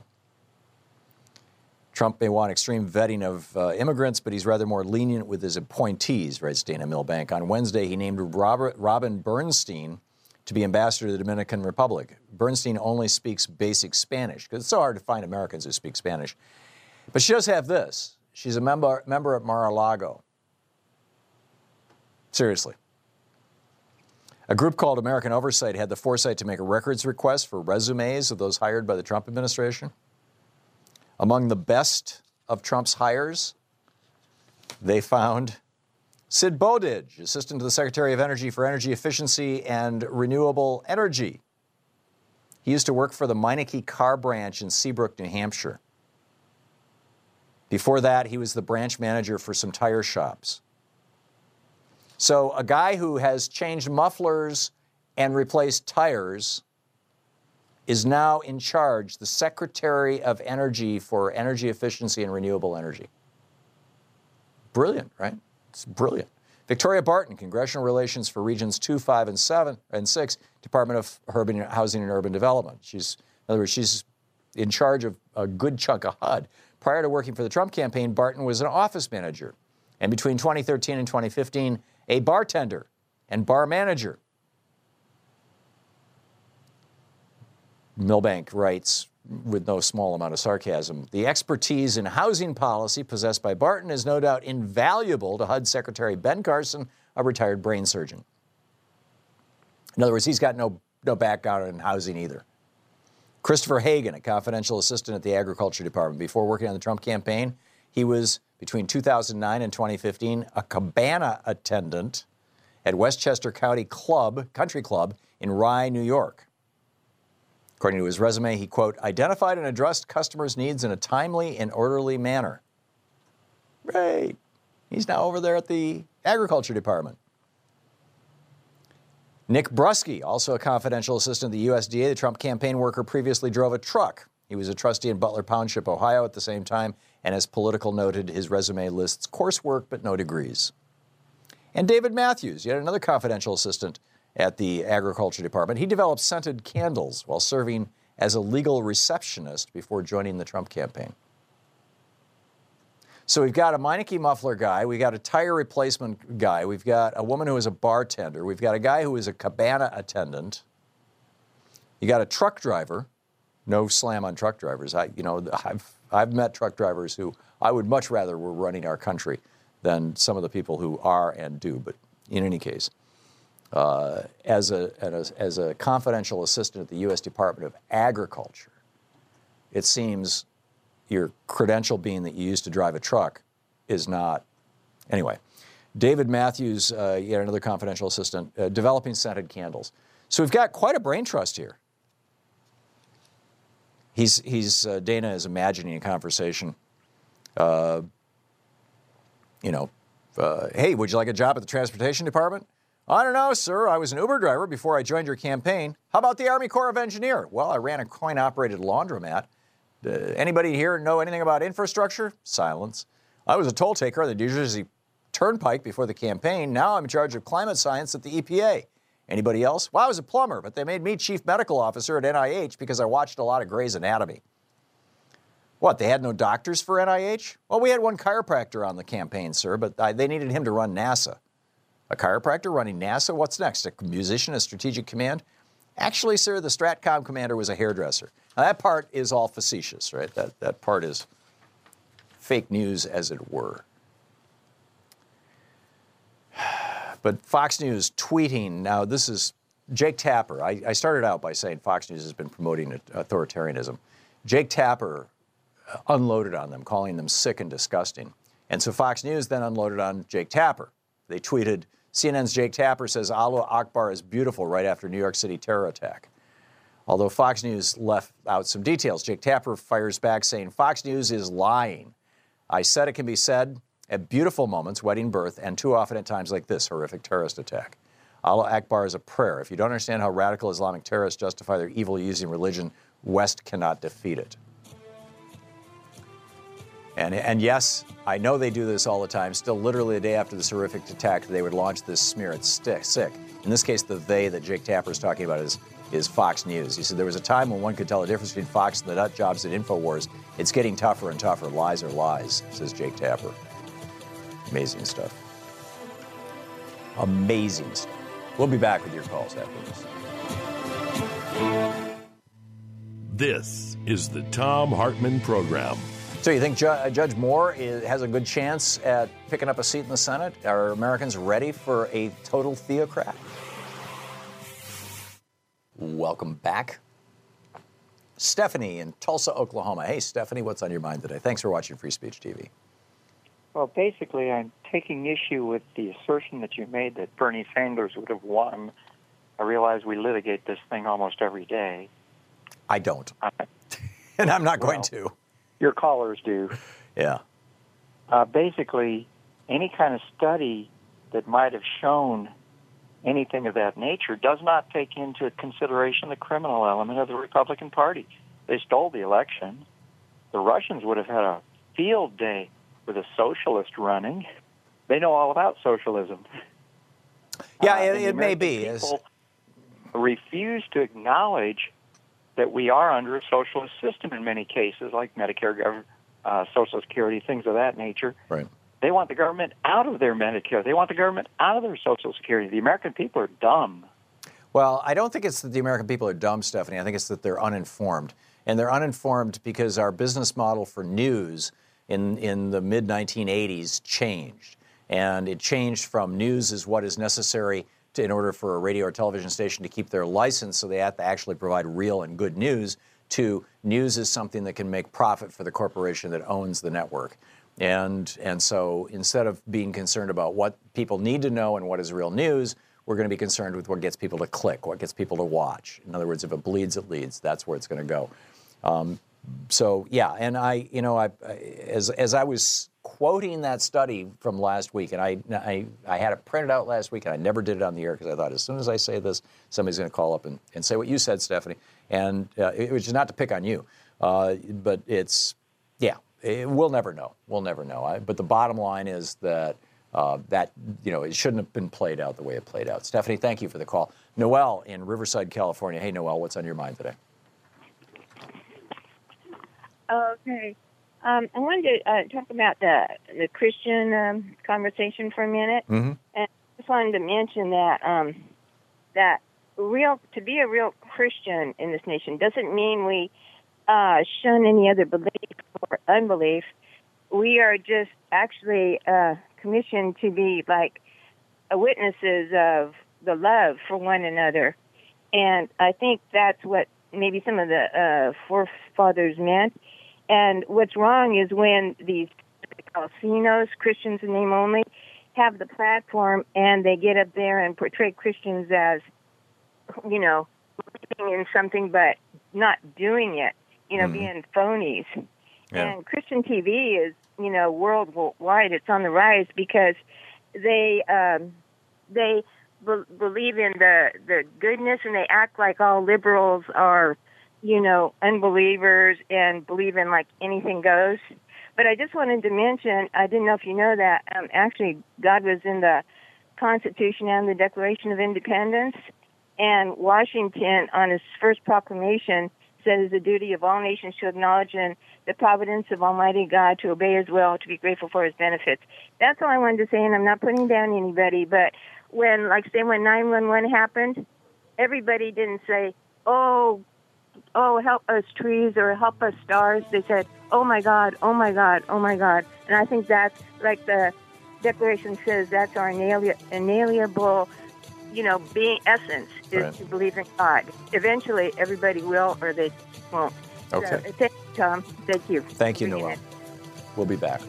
S1: Trump may want extreme vetting of uh, immigrants, but he's rather more lenient with his appointees, writes Dana Milbank. On Wednesday, he named Robert, Robin Bernstein to be ambassador to the Dominican Republic. Bernstein only speaks basic Spanish, because it's so hard to find Americans who speak Spanish. But she does have this. She's a member, member at Mar-a-Lago. Seriously. A group called American Oversight had the foresight to make a records request for resumes of those hired by the Trump administration. Among the best of Trump's hires, they found Sid Bowditch, Assistant to the Secretary of Energy for Energy Efficiency and Renewable Energy. He used to work for the Meineke Car Branch in Seabrook, New Hampshire. Before that, he was the branch manager for some tire shops. So a guy who has changed mufflers and replaced tires is now in charge, the Secretary of Energy for Energy Efficiency and Renewable Energy. Brilliant, right? It's brilliant. Victoria Barton, Congressional Relations for Regions two, five, and seven, and six, Department of Urban, Housing and Urban Development. She's, in other words, she's in charge of a good chunk of H U D. Prior to working for the Trump campaign, Barton was an office manager, and between twenty thirteen and twenty fifteen, a bartender and bar manager. Milbank writes, with no small amount of sarcasm, the expertise in housing policy possessed by Barton is no doubt invaluable to H U D Secretary Ben Carson, a retired brain surgeon. In other words, he's got no, no background in housing either. Christopher Hagan, a confidential assistant at the Agriculture Department. Before working on the Trump campaign, he was, between two thousand nine and twenty fifteen, a cabana attendant at Westchester County Club, Country Club in Rye, New York. According to his resume, he, quote, identified and addressed customers' needs in a timely and orderly manner. Right. He's now over there at the Agriculture Department. Nick Brusky, also a confidential assistant at the U S D A, the Trump campaign worker, previously drove a truck. He was a trustee in Butler Township, Ohio at the same time, and as Political noted, his resume lists coursework but no degrees. And David Matthews, yet another confidential assistant at the Agriculture Department. He developed scented candles while serving as a legal receptionist before joining the Trump campaign. So we've got a Meineke muffler guy, we've got a tire replacement guy, we've got a woman who is a bartender, we've got a guy who is a cabana attendant, you got a truck driver. No slam on truck drivers. I, you know, I've I've met truck drivers who I would much rather were running our country than some of the people who are and do. But in any case, uh, as a as, as a confidential assistant at the U S Department of Agriculture, it seems your credential being that you used to drive a truck is not. Anyway, David Matthews, uh, yet another confidential assistant, uh, developing scented candles. So we've got quite a brain trust here. He's, he's uh, Dana is imagining a conversation, uh, you know, uh, hey, would you like a job at the Transportation Department? I don't know, sir. I was an Uber driver before I joined your campaign. How about the Army Corps of Engineer? Well, I ran a coin-operated laundromat. Uh, anybody here know anything about infrastructure? Silence. I was a toll taker on the New Jersey Turnpike before the campaign. Now I'm in charge of climate science at the E P A. Anybody else? Well, I was a plumber, but they made me chief medical officer at N I H because I watched a lot of Grey's Anatomy. What, they had no doctors for N I H? Well, we had one chiropractor on the campaign, sir, but I, they needed him to run NASA. A chiropractor running NASA? What's next? A musician, a strategic command? Actually, sir, the Stratcom commander was a hairdresser. Now, that part is all facetious, right? That, that part is fake news, as it were. But Fox News tweeting, now this is Jake Tapper. I, I started out by saying Fox News has been promoting authoritarianism. Jake Tapper unloaded on them, calling them sick and disgusting. And so Fox News then unloaded on Jake Tapper. They tweeted, C N N's Jake Tapper says Allah Akbar is beautiful right after New York City terror attack. Although Fox News left out some details, Jake Tapper fires back saying, Fox News is lying. I said it can be said at beautiful moments, wedding, birth, and too often at times like this horrific terrorist attack. Allah Akbar is a prayer. If you don't understand how radical Islamic terrorists justify their evil using religion, West cannot defeat it. And, and yes, I know they do this all the time. Still, literally a day after this horrific attack, they would launch this smear at sick. In this case, the they that Jake Tapper is talking about is, is Fox News. He said there was a time when one could tell the difference between Fox and the nut jobs at InfoWars. It's getting tougher and tougher. Lies are lies, says Jake Tapper. Amazing stuff. Amazing stuff. We'll be back with your calls after this.
S3: This is the Thom Hartmann Program.
S1: So you think Ju- Judge Moore is, has a good chance at picking up a seat in the Senate? Are Americans ready for a total theocrat? Welcome back. Stephanie in Tulsa, Oklahoma. Hey, Stephanie, what's on your mind today? Thanks for watching Free Speech T V.
S10: Well, basically, I'm taking issue with the assertion that you made that Bernie Sanders would have won. I realize we litigate this thing almost every day.
S1: I don't. Uh, and I'm not well, going to.
S10: Your callers do.
S1: Yeah.
S10: Uh, basically, any kind of study that might have shown anything of that nature, does not take into consideration the criminal element of the Republican Party. They stole the election. The Russians would have had a field day with a socialist running. They know all about socialism.
S1: Yeah,
S10: uh,
S1: it, it may be.
S10: People refuse to acknowledge that we are under a socialist system in many cases, like Medicare, uh, Social Security, things of that nature.
S1: Right.
S10: They want the government out of their Medicare. They want the government out of their Social Security. The American people are dumb.
S1: Well, I don't think it's that the American people are dumb, Stephanie. I think it's that they're uninformed. And they're uninformed because our business model for news in, in the mid nineteen eighties changed. And it changed from news is what is necessary to, in order for a radio or television station to keep their license, so they have to actually provide real and good news, to news is something that can make profit for the corporation that owns the network. And, and so instead of being concerned about what people need to know and what is real news, we're going to be concerned with what gets people to click, what gets people to watch. In other words, if it bleeds, it leads. That's where it's going to go. Um, so, yeah, and I, you know, I, as, as I was quoting that study from last week, and I, I, I had it printed out last week, and I never did it on the air because I thought as soon as I say this, somebody's going to call up and, and say what you said, Stephanie. And uh, it was just not to pick on you, uh, but it's, yeah, it, we'll never know. We'll never know. I, but the bottom line is that uh, that, you know, it shouldn't have been played out the way it played out. Stephanie, thank you for the call. Noel in Riverside, California. Hey, Noel, what's on your mind today?
S11: Okay. Um, I wanted to uh, talk about the the Christian um, conversation for a minute,
S1: mm-hmm.
S11: and I just wanted to mention that um, that real to be a real Christian in this nation doesn't mean we uh, shun any other belief or unbelief. We are just actually uh, commissioned to be like witnesses of the love for one another, and I think that's what maybe some of the uh, forefathers meant. And what's wrong is when these casinos, Christians in name only, have the platform and they get up there and portray Christians as, you know, believing in something but not doing it, you know, mm-hmm. being phonies. Yeah. And Christian T V is, you know, worldwide. It's on the rise because they um, they be- believe in the, the goodness, and they act like all liberals are, you know, unbelievers and believe in like anything goes. But I just wanted to mention, I didn't know if you know that, um, actually God was in the Constitution and the Declaration of Independence, and Washington on his first proclamation said it's the duty of all nations to acknowledge in the providence of Almighty God, to obey his will, to be grateful for his benefits. That's all I wanted to say, and I'm not putting down anybody, but when, like say when nine one one happened, everybody didn't say, oh, oh, help us trees or help us stars. They said, oh, my God, oh, my God, oh, my God. And I think that's, like the Declaration says, that's our inalia- inalienable, you know, being essence is right. to believe in God. Eventually, everybody will or they won't.
S1: Okay.
S11: So, thank you, Tom. Thank you.
S1: Thank you, Noel. We'll be back.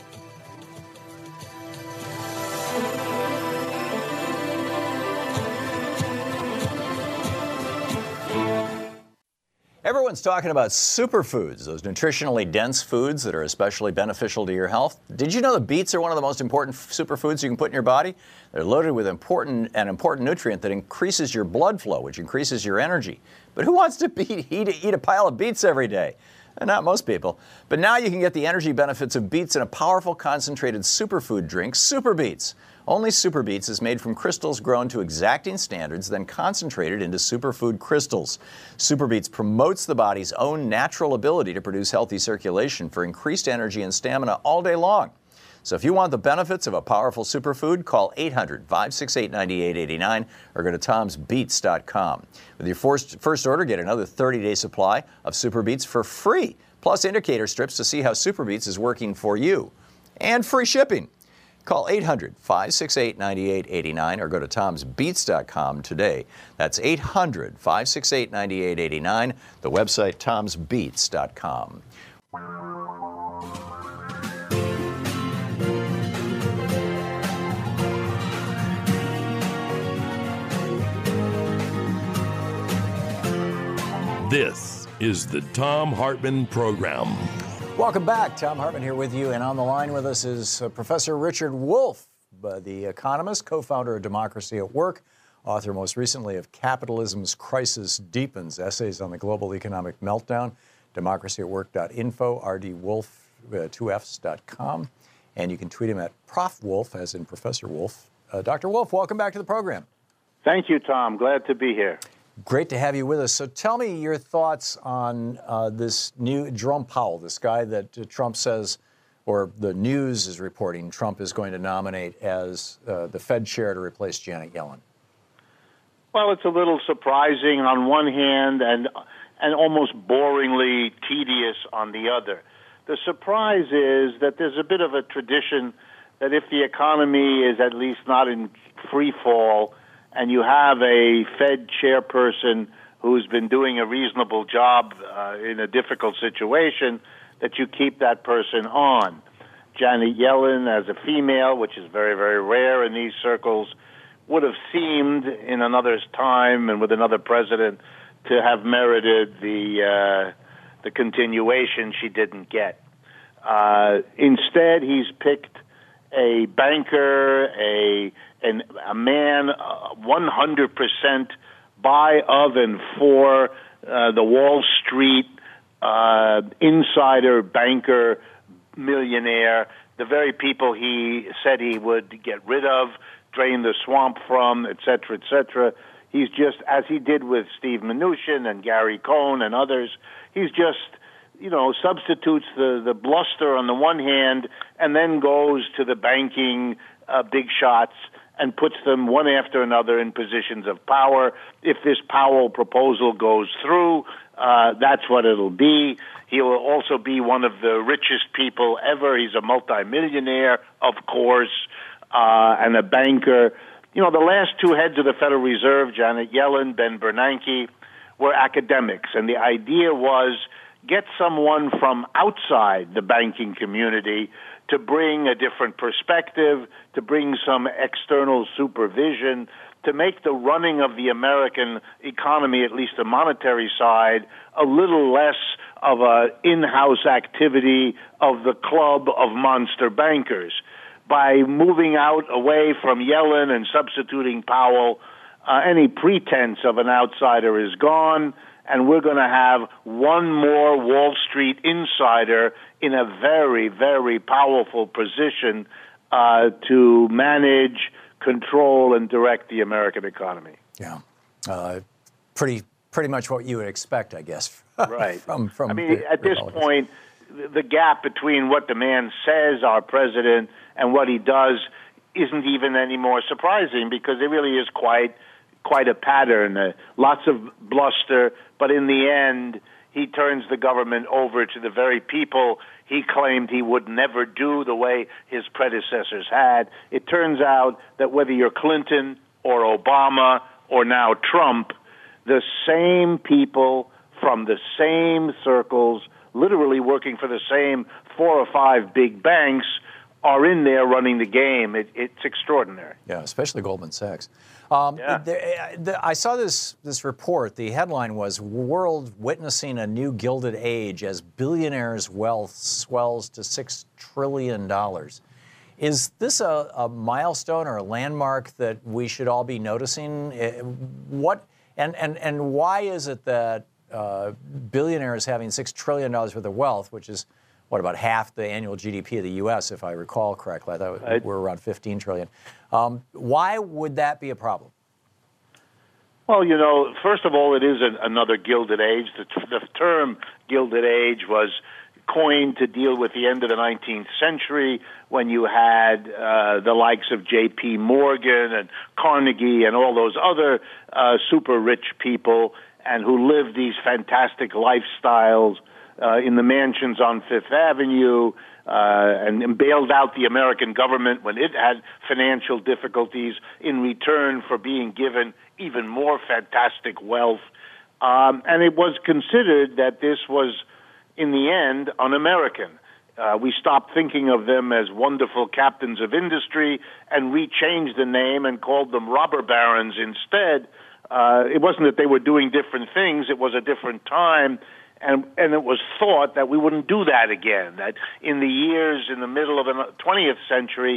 S1: Everyone's talking about superfoods, those nutritionally dense foods that are especially beneficial to your health. Did you know that beets are one of the most important superfoods you can put in your body? They're loaded with important an important nutrient that increases your blood flow, which increases your energy. But who wants to be, eat, eat a pile of beets every day? Not most people. But now you can get the energy benefits of beets in a powerful concentrated superfood drink, Super Beets. Only Super Beets is made from crystals grown to exacting standards, then concentrated into superfood crystals. Super Beets promotes the body's own natural ability to produce healthy circulation for increased energy and stamina all day long. So if you want the benefits of a powerful superfood, call eight hundred, five six eight, nine eight eight nine or go to toms beets dot com. With your first, first order, get another thirty-day supply of Super Beets for free, plus indicator strips to see how Super Beets is working for you, and free shipping. Call eight hundred, five six eight, nine eight eight nine or go to toms beets dot com today. That's eight hundred, five six eight, nine eight eight nine, the website toms beets dot com.
S3: This is the Thom Hartmann Program.
S1: Welcome back. Thom Hartmann here with you, and on the line with us is uh, Professor Richard Wolff, uh, the economist, co-founder of Democracy at Work, author most recently of Capitalism's Crisis Deepens, Essays on the Global Economic Meltdown, democracy at work dot info, r d wolf, uh, two f's dot com. And you can tweet him at Prof Wolf, as in Professor Wolf. Uh, Doctor Wolf, welcome back to the program.
S12: Thank you, Tom. Glad to be here.
S1: Great to have you with us. So tell me your thoughts on uh, this new Jerome Powell, this guy that uh, Trump says, or the news is reporting, Trump is going to nominate as uh, the Fed chair to replace Janet Yellen.
S12: Well, it's a little surprising on one hand and and almost boringly tedious on the other. The surprise is that there's a bit of a tradition that if the economy is at least not in free fall and you have a Fed chairperson who's been doing a reasonable job uh, in a difficult situation, that you keep that person on. Janet Yellen, as a female, which is very, very rare in these circles, would have seemed in another time and with another president to have merited the uh, the continuation she didn't get. Uh, instead, he's picked a banker, a an, a man uh, one hundred percent by, of, and for uh, the Wall Street uh, insider, banker, millionaire, the very people he said he would get rid of, drain the swamp from, et cetera, et cetera. He's just, as he did with Steve Mnuchin and Gary Cohn and others, he's just, you know, substitutes the, the bluster on the one hand and then goes to the banking uh, big shots and puts them one after another in positions of power. If this Powell proposal goes through, uh, that's what it'll be. He will also be one of the richest people ever. He's a multimillionaire, of course, uh, and a banker. You know, the last two heads of the Federal Reserve, Janet Yellen, Ben Bernanke, were academics, and the idea was get someone from outside the banking community to bring a different perspective, to bring some external supervision, to make the running of the American economy, at least the monetary side, a little less of an in-house activity of the club of monster bankers. By moving out away from Yellen and substituting Powell, uh, any pretense of an outsider is gone, and we're going to have one more Wall Street insider in a very, very powerful position uh, to manage, control, and direct the American economy.
S1: Yeah, uh, pretty pretty much what you would expect, I guess.
S12: Right.
S1: from, from
S12: I mean,
S1: the,
S12: at this point, the gap between what the man says, our president, and what he does isn't even any more surprising because it really is quite quite a pattern. Uh, lots of bluster, but in the end, he turns the government over to the very people he claimed he would never do the way his predecessors had. It turns out that whether you're Clinton or Obama or now Trump, the same people from the same circles, literally working for the same four or five big banks, are in there running the game. It, it's extraordinary.
S1: Yeah, especially Goldman Sachs. Um,
S12: yeah.
S1: the, the, I saw this this report. The headline was "World Witnessing a New Gilded Age as Billionaires' Wealth Swells to Six Trillion Dollars." Is this a, a milestone or a landmark that we should all be noticing? What and and and why is it that uh, billionaires having six trillion dollars worth of wealth, which is what, about half the annual G D P of the U S, if I recall correctly. I thought right. we're around fifteen trillion dollars. Um, why would that be a problem?
S12: Well, you know, first of all, it is an, another Gilded Age. The, the term Gilded Age was coined to deal with the end of the nineteenth century when you had uh, the likes of J P Morgan and Carnegie and all those other uh, super rich people and who lived these fantastic lifestyles Uh, in the mansions on Fifth Avenue, uh, and, and bailed out the American government when it had financial difficulties in return for being given even more fantastic wealth. Um, and it was considered that this was, in the end, un-American. Uh, we stopped thinking of them as wonderful captains of industry and rechanged the name and called them robber barons instead. Uh, it wasn't that they were doing different things. It was a different time. And, and it was thought that we wouldn't do that again, that in the years in the middle of the twentieth century,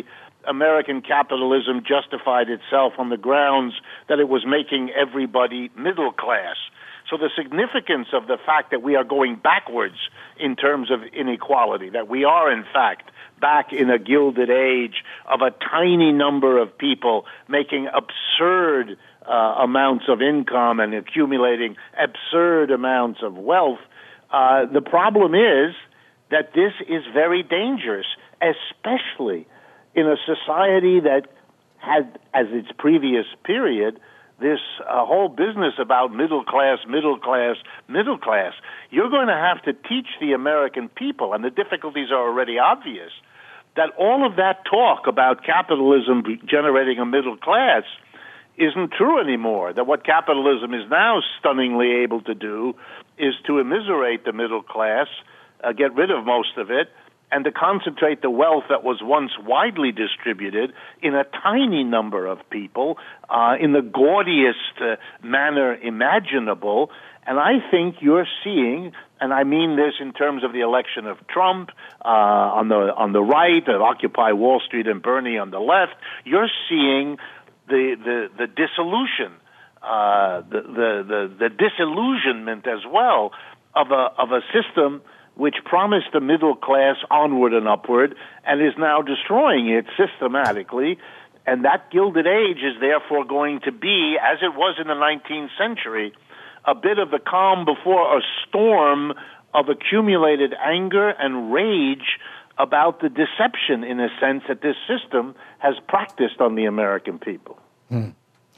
S12: American capitalism justified itself on the grounds that it was making everybody middle class. So the significance of the fact that we are going backwards in terms of inequality, that we are, in fact, back in a gilded age of a tiny number of people making absurd uh, amounts of income and accumulating absurd amounts of wealth, uh, the problem is that this is very dangerous, especially in a society that had, as its previous period, this uh, whole business about middle class, middle class, middle class. You're going to have to teach the American people, and the difficulties are already obvious, that all of that talk about capitalism generating a middle class isn't true anymore, that what capitalism is now stunningly able to do is to immiserate the middle class, uh, get rid of most of it, and to concentrate the wealth that was once widely distributed in a tiny number of people uh, in the gaudiest uh, manner imaginable. And I think you're seeing, and I mean this in terms of the election of Trump uh, on the on the right, of Occupy Wall Street and Bernie on the left, you're seeing the the, the dissolution, uh, the, the the the disillusionment as well of a of a system which promised the middle class onward and upward, and is now destroying it systematically. And that Gilded Age is therefore going to be, as it was in the nineteenth century, a bit of the calm before a storm of accumulated anger and rage about the deception, in a sense, that this system has practiced on the American people.
S1: Hmm.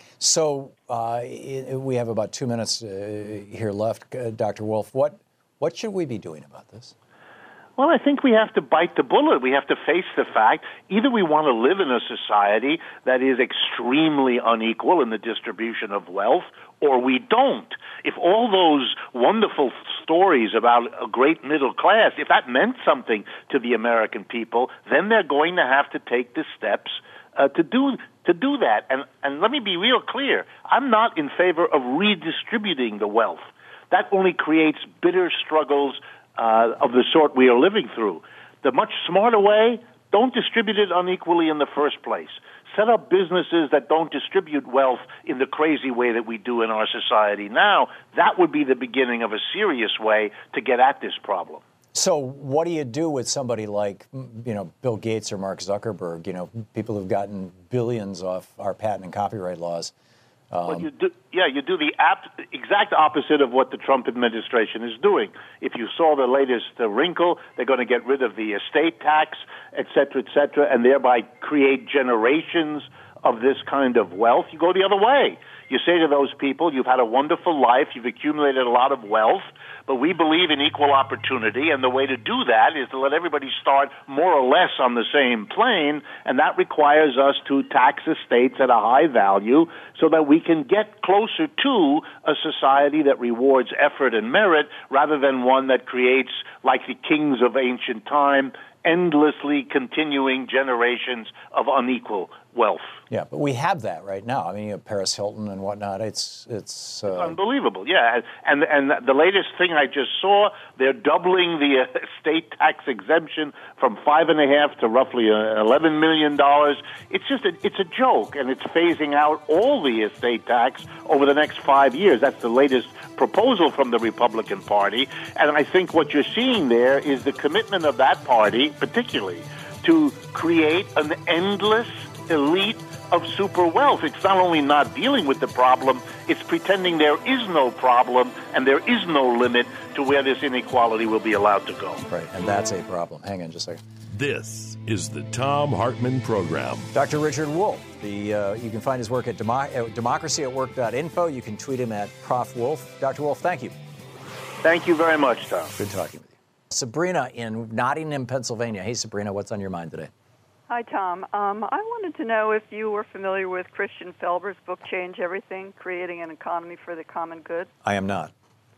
S1: So uh, it, we have about two minutes uh, here left, uh, Doctor Wolf. What What should we be doing about this?
S12: Well, I think we have to bite the bullet. We have to face the fact either we want to live in a society that is extremely unequal in the distribution of wealth, or we don't. If all those wonderful stories about a great middle class, if that meant something to the American people, then they're going to have to take the steps uh, to do to do that. And and let me be real clear. I'm not in favor of redistributing the wealth. That only creates bitter struggles uh, of the sort we are living through. The much smarter way, don't distribute it unequally in the first place. Set up businesses that don't distribute wealth in the crazy way that we do in our society now. That would be the beginning of a serious way to get at this problem.
S1: So what do you do with somebody like, you know, Bill Gates or Mark Zuckerberg, you know, people who've gotten billions off our patent and copyright laws? Um,
S12: well, you do, yeah, you do the ap- exact opposite of what the Trump administration is doing. If you saw the latest uh, wrinkle, they're going to get rid of the estate tax, et cetera, et cetera, and thereby create generations of this kind of wealth. You go the other way. You say to those people, you've had a wonderful life, you've accumulated a lot of wealth, but we believe in equal opportunity, and the way to do that is to let everybody start more or less on the same plane, and that requires us to tax estates at a high value so that we can get closer to a society that rewards effort and merit rather than one that creates, like the kings of ancient time, endlessly continuing generations of unequal wealth.
S1: Yeah, but we have that right now. I mean, you have Paris Hilton and whatnot. It's it's, uh...
S12: it's unbelievable. Yeah, and and the latest thing I just saw, they're doubling the uh, estate tax exemption from five and a half to roughly uh, eleven million dollars. It's just a, it's a joke, and it's phasing out all the estate tax over the next five years. That's the latest proposal from the Republican Party, and I think what you're seeing there is the commitment of that party, particularly, to create an endless elite of super wealth. It's not only not dealing with the problem, it's pretending there is no problem and there is no limit to where this inequality will be allowed to go.
S1: Right, and that's a problem. Hang on just a second.
S3: This is the Thom Hartmann Program.
S1: Doctor Richard Wolff. The, uh, you can find his work at, demo- at democracy at work dot info. You can tweet him at Prof Wolf. Doctor Wolff, thank you.
S12: Thank you very much, Tom.
S1: Good talking with you. Sabrina in Nottingham, Pennsylvania. Hey, Sabrina, what's on your mind today?
S13: Hi, Tom. Um, I wanted to know if you were familiar with Christian Felber's book, Change Everything, Creating an Economy for the Common Good.
S1: I am not.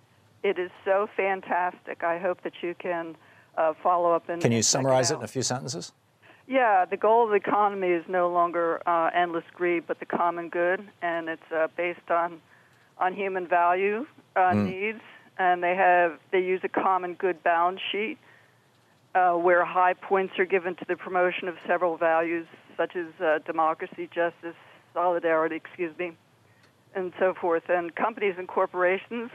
S13: It is so fantastic. I hope that you can uh, follow up and
S1: Can you
S13: and
S1: summarize
S13: it,
S1: it in a few sentences?
S13: Yeah, the goal of the economy is no longer uh, endless greed, but the common good, and it's uh, based on on human value uh, mm. needs, and they have they use a common good balance sheet. Uh, uh, where high points are given to the promotion of several values such as uh, democracy, justice, solidarity, excuse me, and so forth. And companies and corporations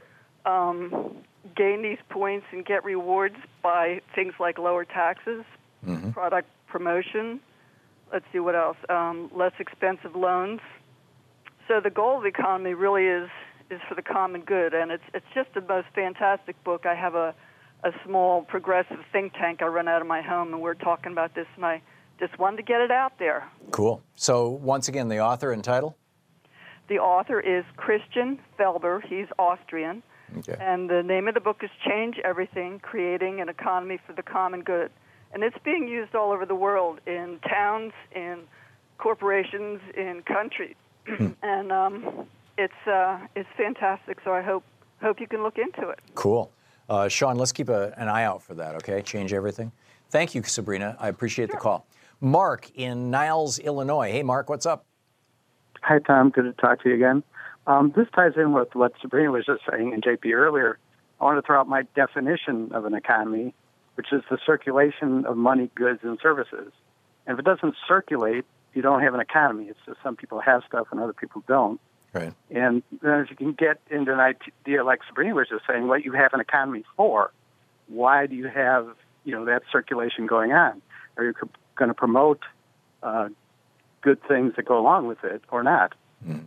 S13: um, gain these points and get rewards by things like lower taxes, mm-hmm. product promotion, let's see what else, um, less expensive loans. So the goal of the economy really is is for the common good, and it's it's just the most fantastic book. I have a, a small progressive think tank I run out of my home, and we're talking about this, and I just wanted to get it out there.
S1: Cool. So once again, the author and title?
S13: The author is Christian Felber. He's Austrian.
S1: Okay.
S13: And the name of the book is Change Everything, Creating an Economy for the Common Good. And it's being used all over the world, in towns, in corporations, in countries. and um, it's uh, it's fantastic, so I hope hope you can look into it.
S1: Cool. Uh, Sean, let's keep a, an eye out for that, okay? Change Everything. Thank you, Sabrina. I appreciate
S13: Sure.
S1: the call. Mark in Niles, Illinois. Hey, Mark, what's up?
S14: Hi, Tom. Good to talk to you again. Um, this ties in with what Sabrina was just saying and J P earlier. I want to throw out my definition of an economy, which is the circulation of money, goods, and services. And if it doesn't circulate, you don't have an economy. It's just some people have stuff and other people don't.
S1: Right.
S14: And then if you can get into an idea like Sabrina was just saying, what you have an economy for, why do you have, you know, that circulation going on? Are you going to promote uh, good things that go along with it or not?
S1: Mm.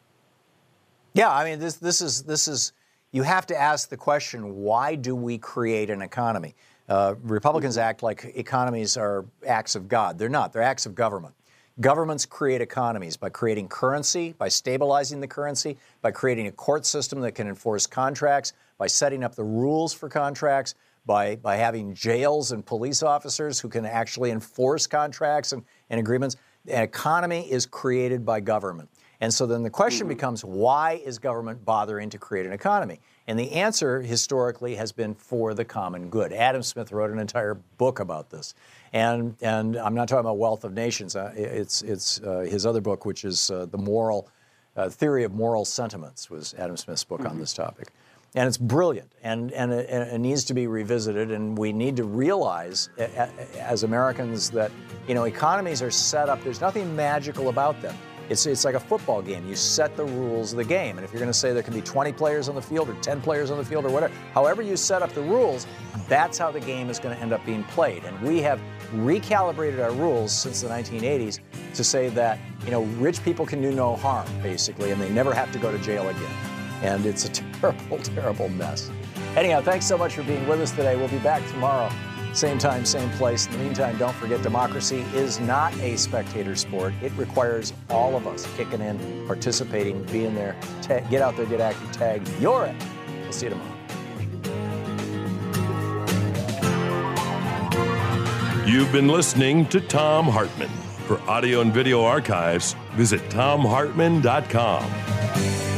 S1: Yeah, I mean, this this is this is you have to ask the question: why do we create an economy? Uh, Republicans act like economies are acts of God. They're not. They're acts of government. Governments create economies by creating currency, by stabilizing the currency, by creating a court system that can enforce contracts, by setting up the rules for contracts, by by having jails and police officers who can actually enforce contracts and, and agreements. An economy is created by government. And so then the question becomes, why is government bothering to create an economy? And the answer historically has been for the common good. Adam Smith wrote an entire book about this. And and I'm not talking about Wealth of Nations. Uh, it's it's uh, his other book, which is uh, The Moral uh, Theory of Moral Sentiments, was Adam Smith's book mm-hmm. on this topic. And it's brilliant, and, and it, and it needs to be revisited, and we need to realize as Americans that, you know, economies are set up, there's nothing magical about them. It's it's like a football game. You set the rules of the game. And if you're going to say there can be twenty players on the field or ten players on the field or whatever, however you set up the rules, that's how the game is going to end up being played. And we have recalibrated our rules since the nineteen eighties to say that, you know, rich people can do no harm, basically, and they never have to go to jail again. And it's a terrible, terrible mess. Anyhow, thanks so much for being with us today. We'll be back tomorrow. Same time, same place. In the meantime, don't forget, democracy is not a spectator sport. It requires all of us kicking in, participating, being there. Ta- get out there, get active, tag. You're it. We'll see you tomorrow.
S3: You've been listening to Thom Hartmann. For audio and video archives, visit thom hartmann dot com.